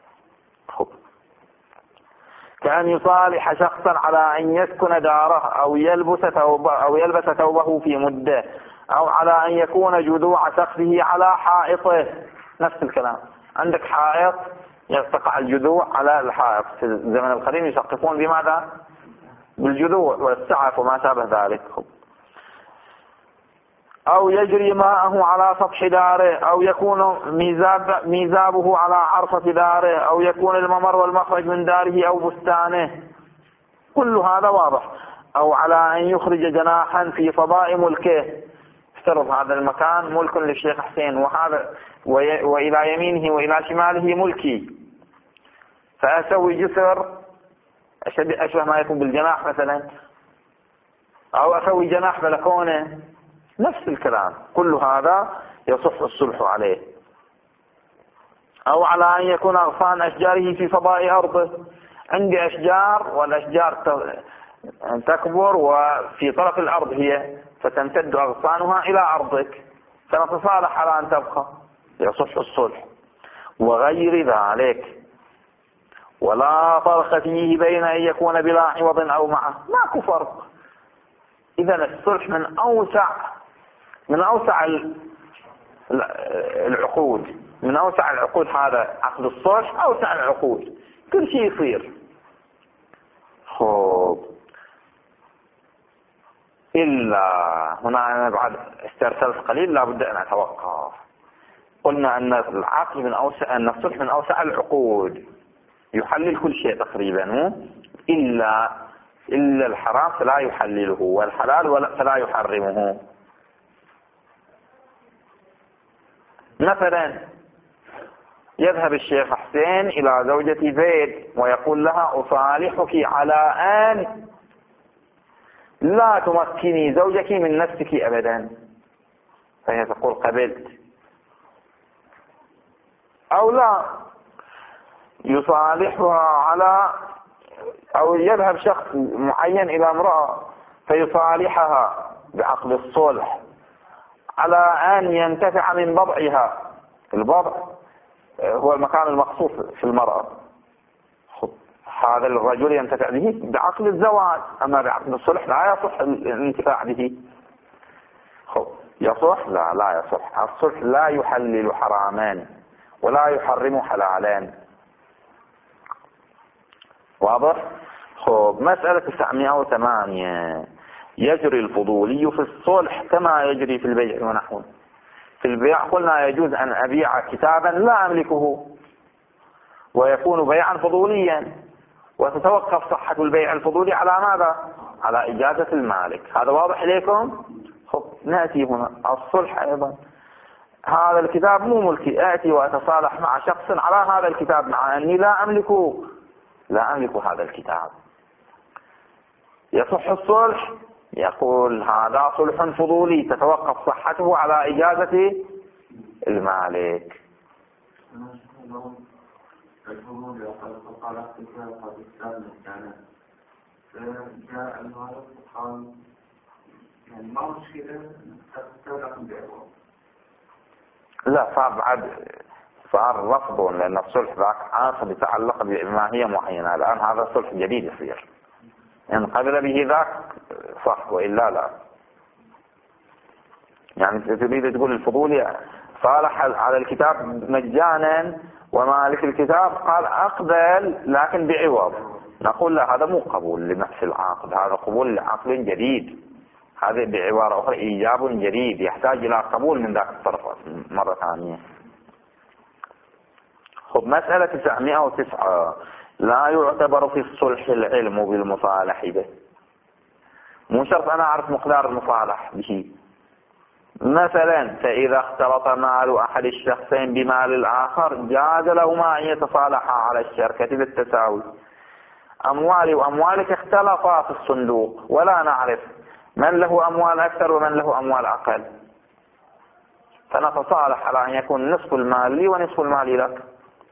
كأن يصالح شخصا على أن يسكن داره أو يلبس ثوبه في مدة، أو على أن يكون جذوع سقفه على حائطه. نفس الكلام، عندك حائط يقع الجذوع على الحائط. في الزمن القديم يسقفون بماذا؟ بالجذوع والسعف وما شابه ذلك. أو يجري ماءه على سطح داره، أو يكون ميزابه على عرفة داره، أو يكون الممر والمخرج من داره أو بستانه. كل هذا واضح. أو على أن يخرج جناحا في فضاء ملكه. افترض هذا المكان ملك للشيخ حسين، وهذا وإلى يمينه وإلى شماله ملكي، فأسوي جسر أشبه ما يكون بالجناح مثلا، أو أسوي جناح بلكونة. نفس الكلام، كل هذا يصح الصلح عليه. أو على أن يكون أغصان أشجاره في فضاء أرضه. عندي أشجار، والأشجار تكبر وفي طرف الأرض هي، فتمتد أغصانها إلى أرضك، فنتصالح على أن تبقى، يصح الصلح. وغير ذلك، ولا فرق فيه بين أن يكون بلا عوض أو معه، ماكو فرق. إذا الصلح من أوسع العقود، من أوسع العقود. هذا عقد الصلح أوسع العقود، كل شيء يصير. إلا هنا أنا بعد استرسلت قليل، لابد أن أتوقف. قلنا أن العقد من أوسع، أن الصلح من أوسع العقود، يحلل كل شيء تقريبا، إلا الحرام فلا يحلله، والحلال فلا يحرمه. مثلا يذهب الشيخ حسين إلى زوجة زيد ويقول لها: أصالحك على أن لا تمكني زوجك من نفسك أبدا. فهي تقول: قبلت. أو لا، يصالحها على، أو يذهب شخص معين إلى امرأة فيصالحها بعقد الصلح على أن ينتفع من بضعها. البضع هو المكان المخصوص في المرأة، هذا الرجل ينتفع به بعقد الزواج. أما بعقد الصلح لا يصح الانتفاع به. يصح؟ لا يصح. الصلح لا يحلل حرامان ولا يحرم حلالان. واضح؟ مسألة 908 يجري الفضولي في الصلح كما يجري في البيع ونحوه. في البيع قلنا يجوز أن أبيع كتابا لا أملكه ويكون بيعا فضوليا، وتتوقف صحة البيع الفضولي على ماذا؟ على إجازة المالك. هذا واضح إليكم؟ نأتي هنا الصلح أيضا. هذا الكتاب مو ملكي، آتي وأتصالح مع شخص على هذا الكتاب مع أني لا أملك هذا الكتاب. يصح الصلح؟ يقول هذا صلح فضولي تتوقف صحته على إجازة المالك. لا، صار رفض، لأن الصلح ذاك عاصم يتعلق بماهية معينة. الآن هذا صلح جديد يصير، إن قبل به ذاك صح وإلا لا. يعني تريد تقول الفضولي صالح على الكتاب مجانا ومالك الكتاب قال أقبل لكن بعوض، نقول لا، هذا مو قبول لنفس العقد، هذا قبول لعقد جديد، هذا بعبارة أخرى إيجاب جديد يحتاج إلى قبول من ذاك الطرف مرة ثانية. خب مسألة 909 لا يعتبر في الصلح العلم بالمصالح به. مو شرط أنا أعرف مقدار المصالح به. مثلا فإذا اختلط مال أحد الشخصين بمال الآخر جاز لهما أن يتصالحا على الشركة بالتساوي. أموالي وأموالك اختلطا في الصندوق ولا نعرف من له أموال أكثر ومن له أموال أقل، فنتصالح على أن يكون نصف المال لي ونصف المال لك.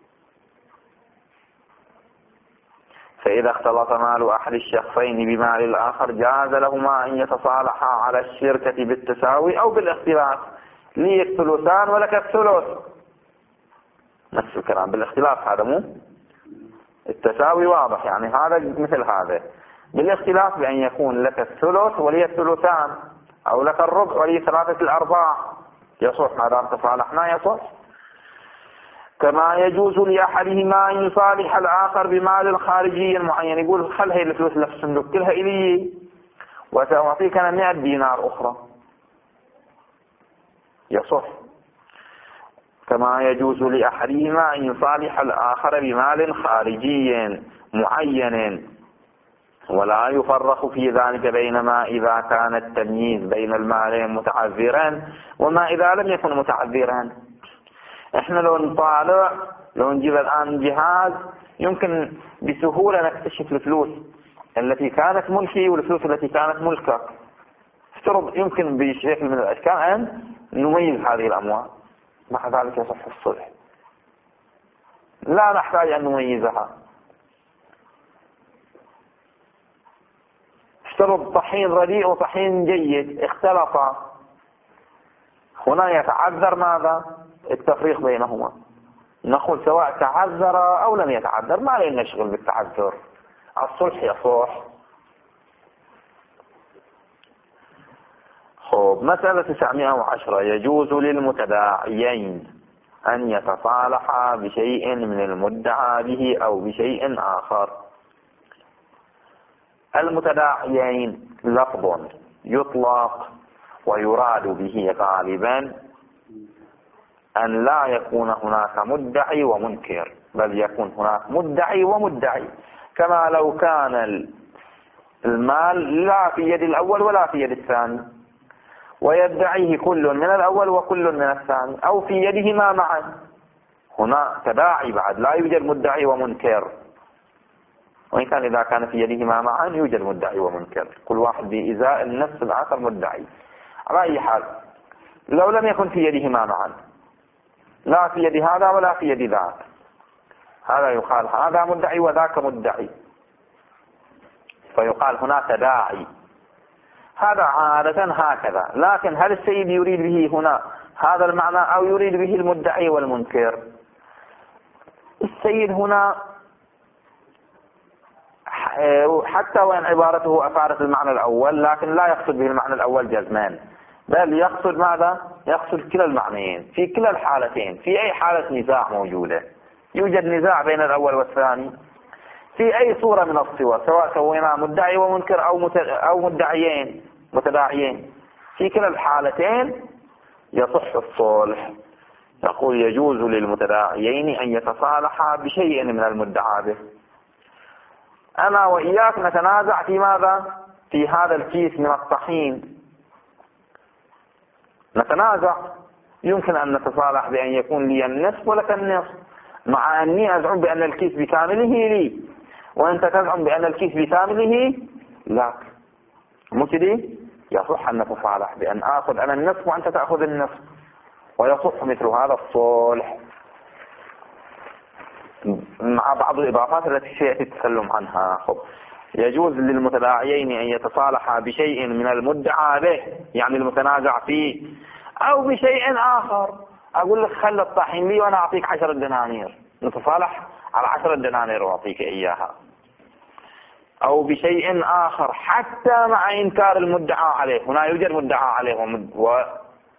فإذا اختلط مال أحد الشخصين بمال الآخر جاز لهما أن يتصالحا على الشركة بالتساوي أو بالاختلاف، لي الثلثان ولك الثلث، نفس الكلام بالاختلاف. هذا مو التساوي واضح، يعني هذا مثل هذا، بالاختلاف بأن يكون لك الثلث ولي الثلثان، أو لك الربع ولي 3/4، يصح ما دام تصالحنا يصح. كما يجوز لأحدهما أن يصالح الآخر بمال خارجي معين، يقول خل هي الفلوس اللي في الصندوق كلها إلي وسأعطيك أنا 100 دينار أخرى، يصح. كما يجوز لأحدهما أن يصالح الآخر بمال خارجي معين ولا يفرق في ذلك بينما إذا كان التمييز بين المالين متعذرا وما إذا لم يكن متعذرا. احنا لو نطالع، لو نجيب الآن جهاز يمكن بسهولة نكتشف الفلوس التي كانت ملكي والفلوس التي كانت ملكك. افترض يمكن بشكل من الأشكال أن نميز هذه الأموال، مع ذلك يصح الصلح، لا نحتاج أن نميزها. افترض طحين رديء وطحين جيد اختلطا، هنا يتعذر ماذا؟ التفريق بينهما. نقول سواء تعذر أو لم يتعذر ما لنا نشغل بالتعذر، الصلح يصح. خب مسألة 910 يجوز للمتداعيين أن يتصالحا بشيء من المدعى به أو بشيء آخر. المتداعيين لفظ يطلق ويراد به غالبا أن لا يكون هناك مدعي ومنكر، بل يكون هناك مدعي ومدعي، كما لو كان المال لا في يد الأول ولا في يد الثاني ويدعيه كل من الأول وكل من الثاني، أو في يدهما معا. هنا تداعي بعد، لا يوجد مدعي ومنكر، وإن كان إذا كان في يدهما معا يوجد مدعي ومنكر، كل واحد بإزاء النفس الآخر مدعي. على أي حال لو لم يكن في يدهما معا، لا في يد هذا ولا في يد ذاك، هذا يقال هذا مدعي وذاك مدعي، فيقال هنا تداعي. هذا عادة هكذا، لكن هل السيد يريد به هنا هذا المعنى أو يريد به المدعي والمنكر؟ السيد هنا حتى وإن عبارته أفادت المعنى الأول لكن لا يقصد به المعنى الأول جزمان، بل يقصد ماذا؟ يقصد كلا المعنيين في كلا الحالتين. في أي حالة نزاع موجودة، يوجد نزاع بين الأول والثاني في أي صورة من الصور، سواء كونا مدعي ومنكر أو مدعيين متداعيين، في كلا الحالتين يصح الصلح. يقول يجوز للمتداعيين أن يتصالحا بشيء من المدعى به. أنا وإياك نتنازع في ماذا؟ في هذا الكيس من الطحين نتنازع، يمكن أن نتصالح بأن يكون لي النصف ولك النصف، مع أني أزعم بأن الكيس بكامله لي وأنت تزعم بأن الكيس بكامله لك، مو كذي؟ يصح أن نتصالح بأن آخذ أنا النصف وأنت تأخذ النصف، ويصح مثل هذا الصلح مع بعض الإضافات التي سيأتي التكلم عنها. خب يجوز للمتداعيين أن يتصالحا بشيء من المدعى به، يعني المتنازع فيه، أو بشيء آخر. أقول لك خل الطحين لي وأنا أعطيك 10 دنانير، نتصالح على 10 دنانير وأعطيك إياها، أو بشيء آخر حتى مع إنكار المدعى عليه. هنا يوجد مدعى عليه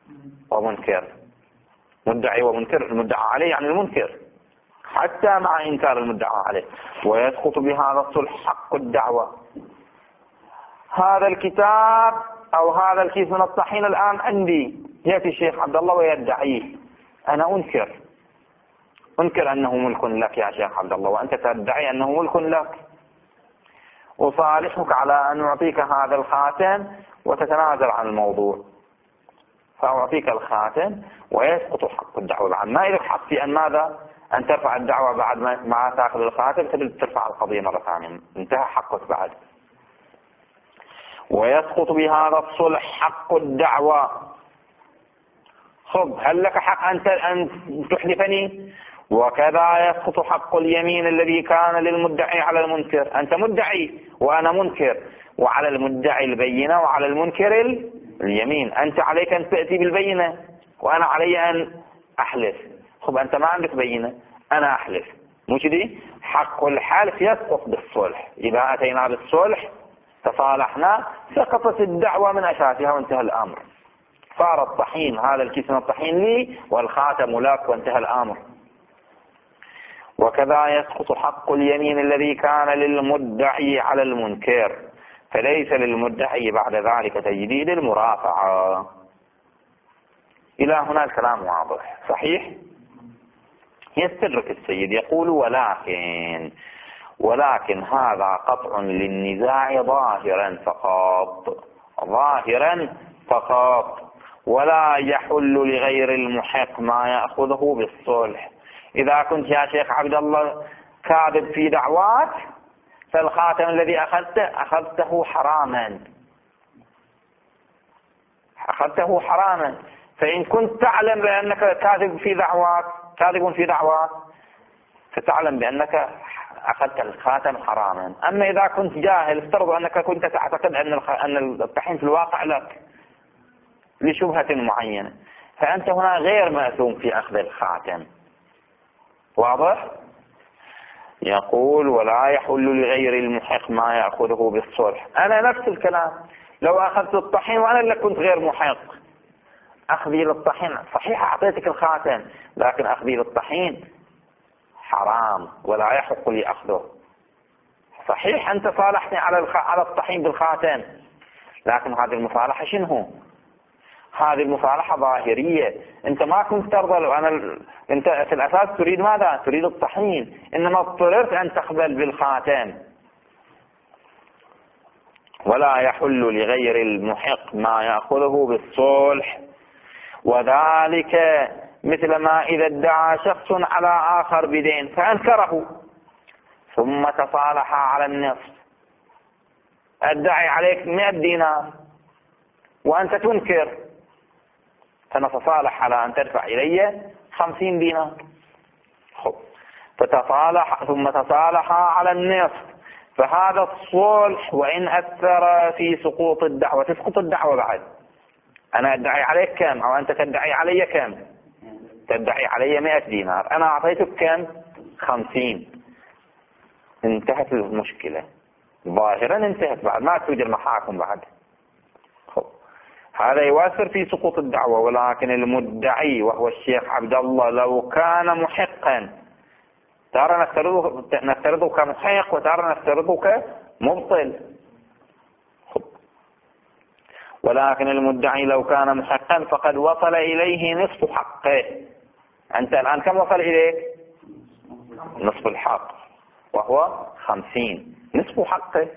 ومنكر، مدعي ومنكر، المدعى عليه يعني المنكر حتى مع إنكار المدعى عليه. ويسقط بهذا الصلح حق الدعوة. هذا الكتاب أو هذا الكيس من الطحين الآن عندي، يأتي الشيخ عبد الله ويدعيه، أنا أنكر أنه ملك لك يا شيخ عبد الله، وأنت تدعي أنه ملك لك. أصالحك على أن أعطيك هذا الخاتم وتتنازل عن الموضوع، فأعطيك الخاتم ويسقط حق الدعوة. بعد ما لك حق في أن ماذا؟ أن ترفع الدعوة بعد ما تأخذ الخاتم، ترفع القضية مرة ثانية، انتهى حقك بعد. ويسقط بهذا الصلح حق الدعوة. خب، هل لك حق أن تحلفني؟ وكذا يسقط حق اليمين الذي كان للمدعي على المنكر. أنت مدعي وأنا منكر، وعلى المدعي البينة وعلى المنكر اليمين. أنت عليك أن تأتي بالبينة وأنا علي أن أحلف. خب، أنت ما عندك بينة، أنا أحلف، مو كذي؟ حق الحلف يسقط بالصلح. إذا أتينا بالصلح تصالحنا، سقطت الدعوة من أساسها وانتهى الأمر. صار الطحين، هذا الكيس من الطحين لي والخاتم لك، وانتهى الأمر. وكذا يسقط حق اليمين الذي كان للمدعي على المنكر، فليس للمدعي بعد ذلك تجديد المرافعة. إلى هنا الكلام واضح صحيح؟ يستدرك السيد يقول ولكن هذا قطع للنزاع ظاهرا فقط، ولا يحل لغير المحق ما يأخذه بالصلح. إذا كنت يا شيخ عبد الله كاذب في دعواك، فالخاتم الذي أخذته حراما. فإن كنت تعلم بأنك كاذب في دعواك فتعلم بأنك أخذت الخاتم حراما. أما إذا كنت جاهل، افترض أنك كنت تعتقد أن الطحين في الواقع لك لشبهة معينة، فأنت هنا غير مأثوم في أخذ الخاتم. واضح؟ يقول ولا يحل لغير المحق ما يأخذه بالصلح. أنا نفس الكلام، لو أخذت الطحين وأنا اللي كنت غير محق، أخذي للطحين صحيح أعطيتك الخاتم، لكن أخذي للطحين حرام ولا يحق لي أخذه. صحيح أنت صالحتني على الطحين بالخاتم، لكن هذه المصالحة شنو؟ هذه المصالحة ظاهرية. أنت ما كنت ترضى، أنت في الأساس تريد ماذا؟ تريد الطحين، إنما اضطررت أن تقبل بالخاتم. ولا يحل لغير المحق ما يأخذه بالصلح، وذلك مثل ما إذا ادعى شخص على آخر بدين فأنكره ثم تصالح على النصف. أدعي عليك 100 دينار وأنت تنكر، فنتصالح على أن تدفع إلي 50 دينار. ثم تصالح على النصف. فهذا الصلح وإن أثر في سقوط الدعوة، تسقط الدعوة بعد. أنا أدعي عليك كم، أو أنت تدعي علي كم؟ تدعي علي 100 دينار، أنا أعطيتك كم؟ 50. انتهت المشكلة ظاهرا، انتهت، بعد ما توجد المحاكم بعد. هذا يؤثر في سقوط الدعوة. ولكن المدعي وهو الشيخ عبد الله لو كان محقا، ترى نفترضه كمحق وترى نفترضه كمبطل. ولكن المدعي لو كان محقا فقد وصل إليه نصف حقه. أنت الآن كم وصل إليك؟ نصف الحق، وهو 50، نصف حقه.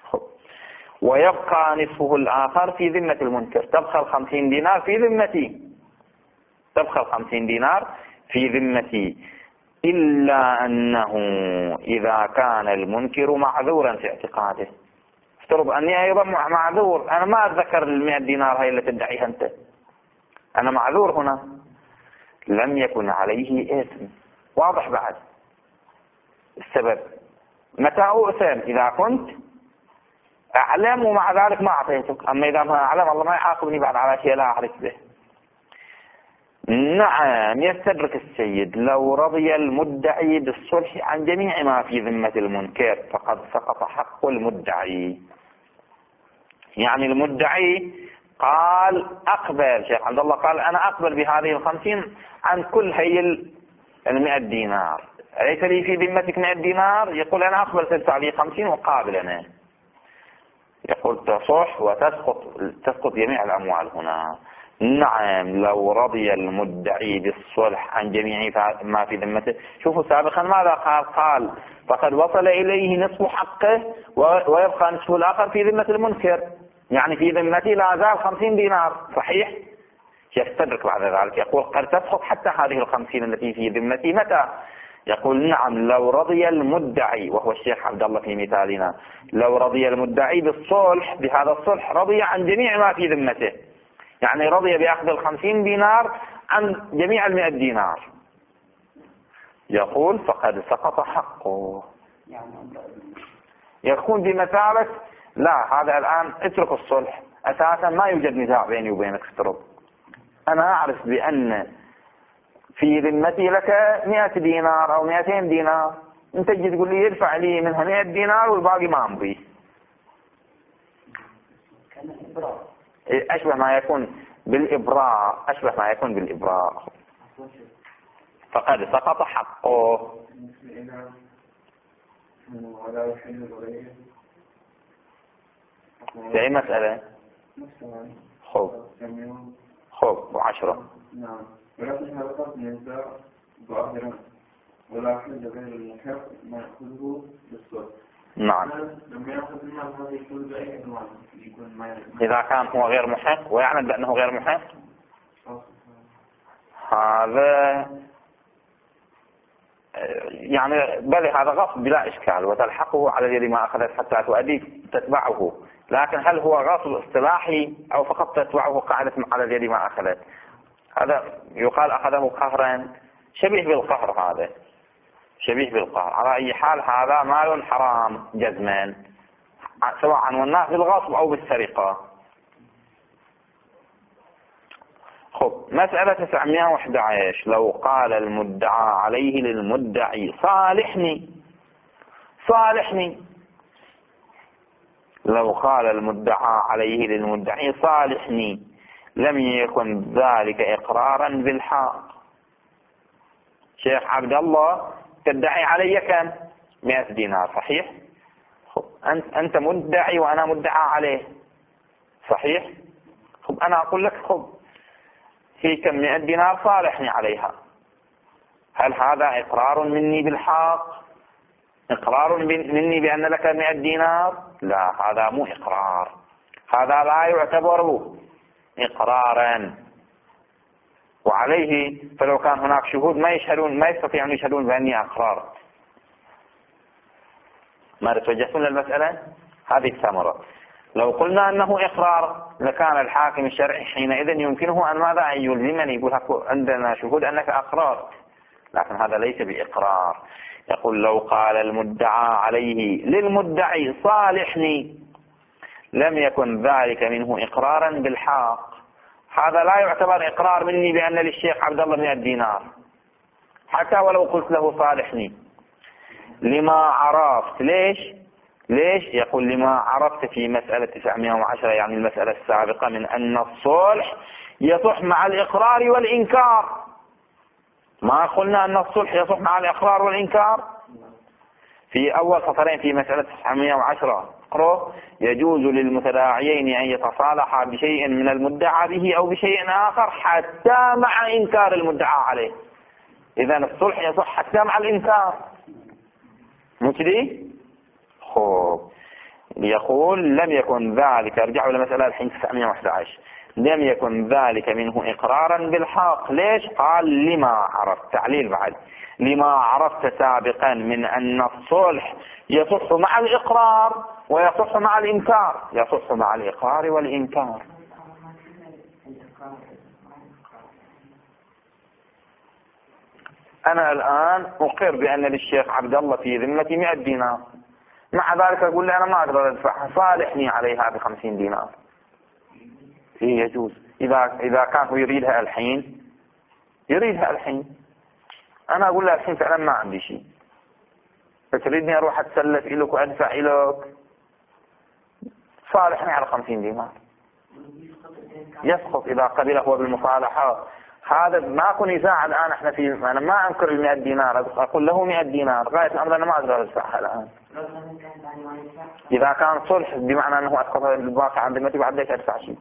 ويبقى نصفه الآخر في ذمة المنكر. تبقى 50 دينار في ذمتي، تبقى 50 دينار في ذمتي، إلا أنه إذا كان المنكر معذورا في اعتقاده. افترض أني أيضا معذور، أنا ما أتذكر 100 دينار هاي اللي تدعيها أنت، أنا معذور هنا، لم يكن عليه إثم. واضح بعد السبب؟ متى أؤثم؟ إذا كنت أعلم ومع ذلك ما أعطيتك. أما إذا ما أعلم الله ما يعاقبني بعد على شيء لا أعرف به. نعم، يستدرك السيد لو رضي المدعي بالصلح عن جميع ما في ذمة المنكر فقد سقط حق المدعي. يعني المدعي قال أقبل شيخ عبد الله، قال أنا أقبل بهذه 50 عن كل هي 100 دينار، أليس لي في ذمتك 100 دينار؟ يقول أنا أقبل تدفع لي 50 وقابل أنا. يقول تصح وتسقط جميع الأموال هنا. نعم لو رضي المدعي بالصلح عن جميع ما في ذمته. شوفوا سابقا ماذا قال فقد وصل إليه نصف حقه ويبقى نصف الآخر في ذمة المنكر، يعني في ذمته لا زال 50 دينار، صحيح؟ يستدرك بعد ذلك يقول قد تسقط حتى هذه 50 التي في ذمتي متى؟ يقول نعم لو رضي المدعي، وهو الشيخ عبد الله في مثالنا، لو رضي المدعي بالصلح، بهذا الصلح رضي عن جميع ما في ذمته، يعني رضي بأخذ 50 دينار عن جميع 100 دينار، يقول فقد سقط حقه. يكون بمثابة لا، هذا الآن اترك الصلح، أساسا ما يوجد نزاع بيني وبينك، افترض أنا أعرف بأن في ذمتي لك 100 دينار أو 200 دينار، أنت تجي تقول لي يدفع لي منها 100 دينار والباقي ما أمضي. أشبه ما يكون بالإبراء، فقد سقط حقه. في أي مسألة؟ خب 10. نعم، ولكن هذا قد ينزع ظاهرا، ولكن غير المحق ما يأخذه بالصوت. نعم، لما يأخذ المال هذا يكون بأي أنواع؟ إذا كان هو غير محق ويعلم بأنه غير محق، هذا يعني بل هذا غصب بلا إشكال، وتلحقه على اليد ما أخذت حتى تؤدي تتبعه، لكن هل هو غصب اصطلاحي أو فقط تتبعه قاعدة على اليد ما أخذت؟ هذا يقال أخذه قهرا، شبيه بالقهر، هذا شبيه بالقهر. على أي حال هذا مال حرام جزما، سواء عنوناه بالغصب أو بالسرقة. خب مسألة 911، لو قال المدعى عليه للمدعي صالحني، لو قال المدعى عليه للمدعي صالحني لم يكن ذلك إقرارا بالحق. شيخ عبد الله تدعي علي كم؟ 100 دينار، صحيح؟ خب أنت مدعي وأنا مدعى عليه، صحيح؟ خب أنا أقول لك خب في كم 100 دينار صالحني عليها، هل هذا إقرار مني بالحق؟ إقرار مني بأن لك 100 دينار؟ لا، هذا مو إقرار، هذا لا يعتبر إقرارا. وعليه فلو كان هناك شهود ما يستطيعون يشهدون بأني أقرار. ما توجهتون للمسألة؟ هذه الثمرة. لو قلنا أنه إقرار لكان الحاكم الشرعي حينئذ يمكنه أن ماذا؟ أن يلزمني، يقول عندنا شهود أنك أقرار، لكن هذا ليس بإقرار. يقول لو قال المدعى عليه للمدعي صالحني لم يكن ذلك منه إقرارا بالحق، هذا لا يعتبر إقرار مني بأن للشيخ عبد الله 100 دينار، حتى ولو قلت له صالحني، لما عرفت. ليش؟ يقول لما عرفت في مسألة 910، يعني المسألة السابقة، من أن الصلح يصح مع الإقرار والإنكار. ما قلنا أن الصلح يصح مع الإقرار والإنكار؟ في أول سطرين في مسألة 910 اقرأ: يجوز للمتداعيين أن يتصالحا بشيء من المدعى به أو بشيء آخر حتى مع إنكار المدعى عليه. إذن الصلح يصح حتى مع الإنكار، مو كذي؟ خوب. يقول لم يكن ذلك، ارجعوا لمسألة الحين 911، لم يكن ذلك منه إقرارا بالحق. ليش؟ قال لما عرفت، تعليل بعد، لما عرفت سابقا من أن الصلح يصح مع الإقرار ويصح مع الإنكار، يصح مع الإقرار والإنكار. أنا الآن أقر بأن للشيخ عبد الله في ذمتي 100 دينار، مع ذلك أقول له أنا ما أقدر أدفعها، صالحني عليها ب50 دينار. إيه يجوز إذا كان هو يريدها الحين، أنا أقول له الحين فعلا ما عندي شيء، فتريدني أروح أتسلف إليك وأدفع إليك، صالحني على 50 دينار. يسقط إذا قبله هو بالمصالحة. هذا ماكو نزاع الآن. احنا أنا ما أنكر 100 دينار، أقول له 100 دينار غاية الأمر. أنا ما أقدر أدفعها الآن. إذا كان صلح بمعنى أنه أسقط الواقع عند ذمتي بعد ليش أدفع شيء.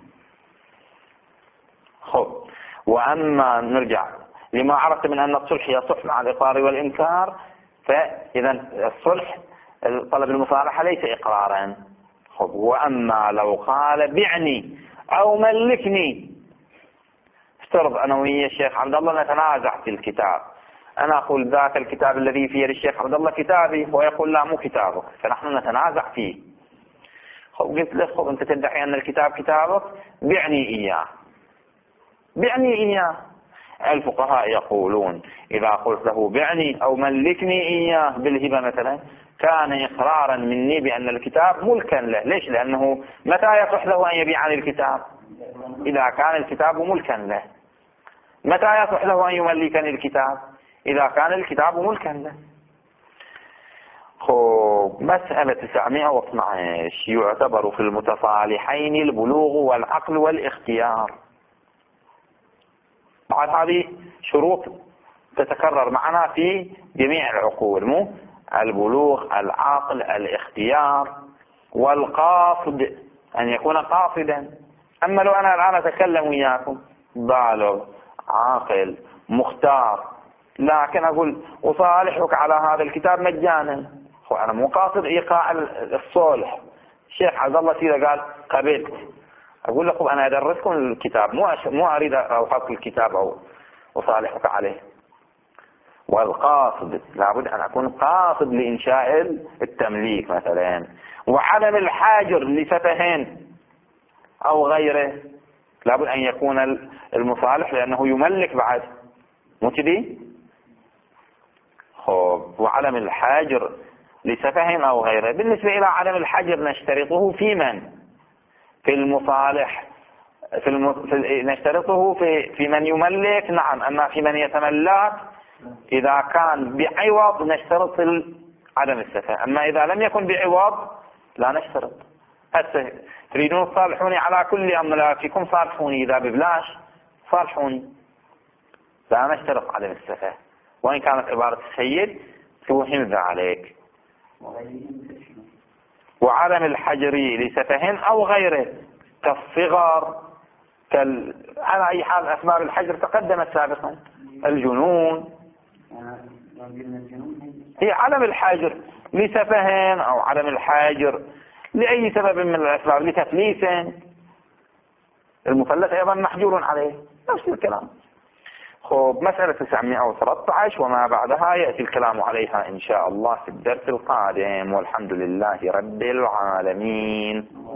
خب، وأما نرجع لما عرفت من أن الصلح يصح مع الإقرار والإنكار، فإذا الصلح طلب المصالحة ليس إقرارا. خب، وأما لو قال بعني أو ملكني، افترض أنا ويا الشيخ عبد الله نتنازع في الكتاب، أنا أقول ذاك الكتاب الذي في يد الشيخ عبد الله كتابي، هو يقول لا مو كتابك، فنحن نتنازع فيه. خب، قلت له خب أنت تدعي أن الكتاب كتابك، بعني إياه، بعني إياه. الفقهاء يقولون إذا قلت له بعني أو ملكني إياه بالهبة مثلا، كان إقرارا مني بأن الكتاب ملكا له. ليش؟ لأنه متى يصح له أن يبيع عن الكتاب؟ إذا كان الكتاب ملكا له. متى يصح له أن يملكني الكتاب؟ إذا كان الكتاب ملكا له. خب، مسألة 912 يعتبر في المتصالحين البلوغ والعقل والاختيار. بعد هذه شروط تتكرر معنا في جميع العقول، مو البلوغ، العقل، الاختيار، والقاصد أن يكون قاصدا. أما لو أنا الآن أتكلم وياكم بالغ عاقل مختار، لكن أقول أصالحك على هذا الكتاب مجانا، أنا مو قاصد إيقاع الصلح. الشيخ عبد الله سيدة قال قبلت، أقول لكم أنا أدرسكم الكتاب، مو أريد أوحق الكتاب أو أصالحك عليه. والقاصد لابد أن أكون قاصد لإنشاء التمليك مثلا. وعدم الحاجر لسفهين أو غيره، لابد أن يكون المصالح لأنه يملك بعد، مو كذي؟ خب، وعدم الحاجر لسفهين أو غيره. بالنسبة إلى عدم الحاجر نشترطه في من؟ في المصالح، نشترطه في من يملك، نعم. أما في من يتملك إذا كان بعوض نشترط عدم السفه. أما إذا لم يكن بعوض لا نشترط. هسه تريدون تصالحوني على كل أملاككم، صالحوني. إذا ببلاش صالحوني، لا نشترط عدم السفه. وإن كانت عبارة السيد توهم ذلك. وعدم الحجر لسفه أو غيره كالصغر، على أي حال أسباب الحجر تقدمت سابقا. الجنون، هي عدم الحجر لسفه أو عدم الحجر لأي سبب من الأسباب، لتفليس. المفلس أيضا محجور عليه، نفس الكلام. خب، مسألة 913 وما بعدها يأتي الكلام عليها إن شاء الله في الدرس القادم، والحمد لله رب العالمين.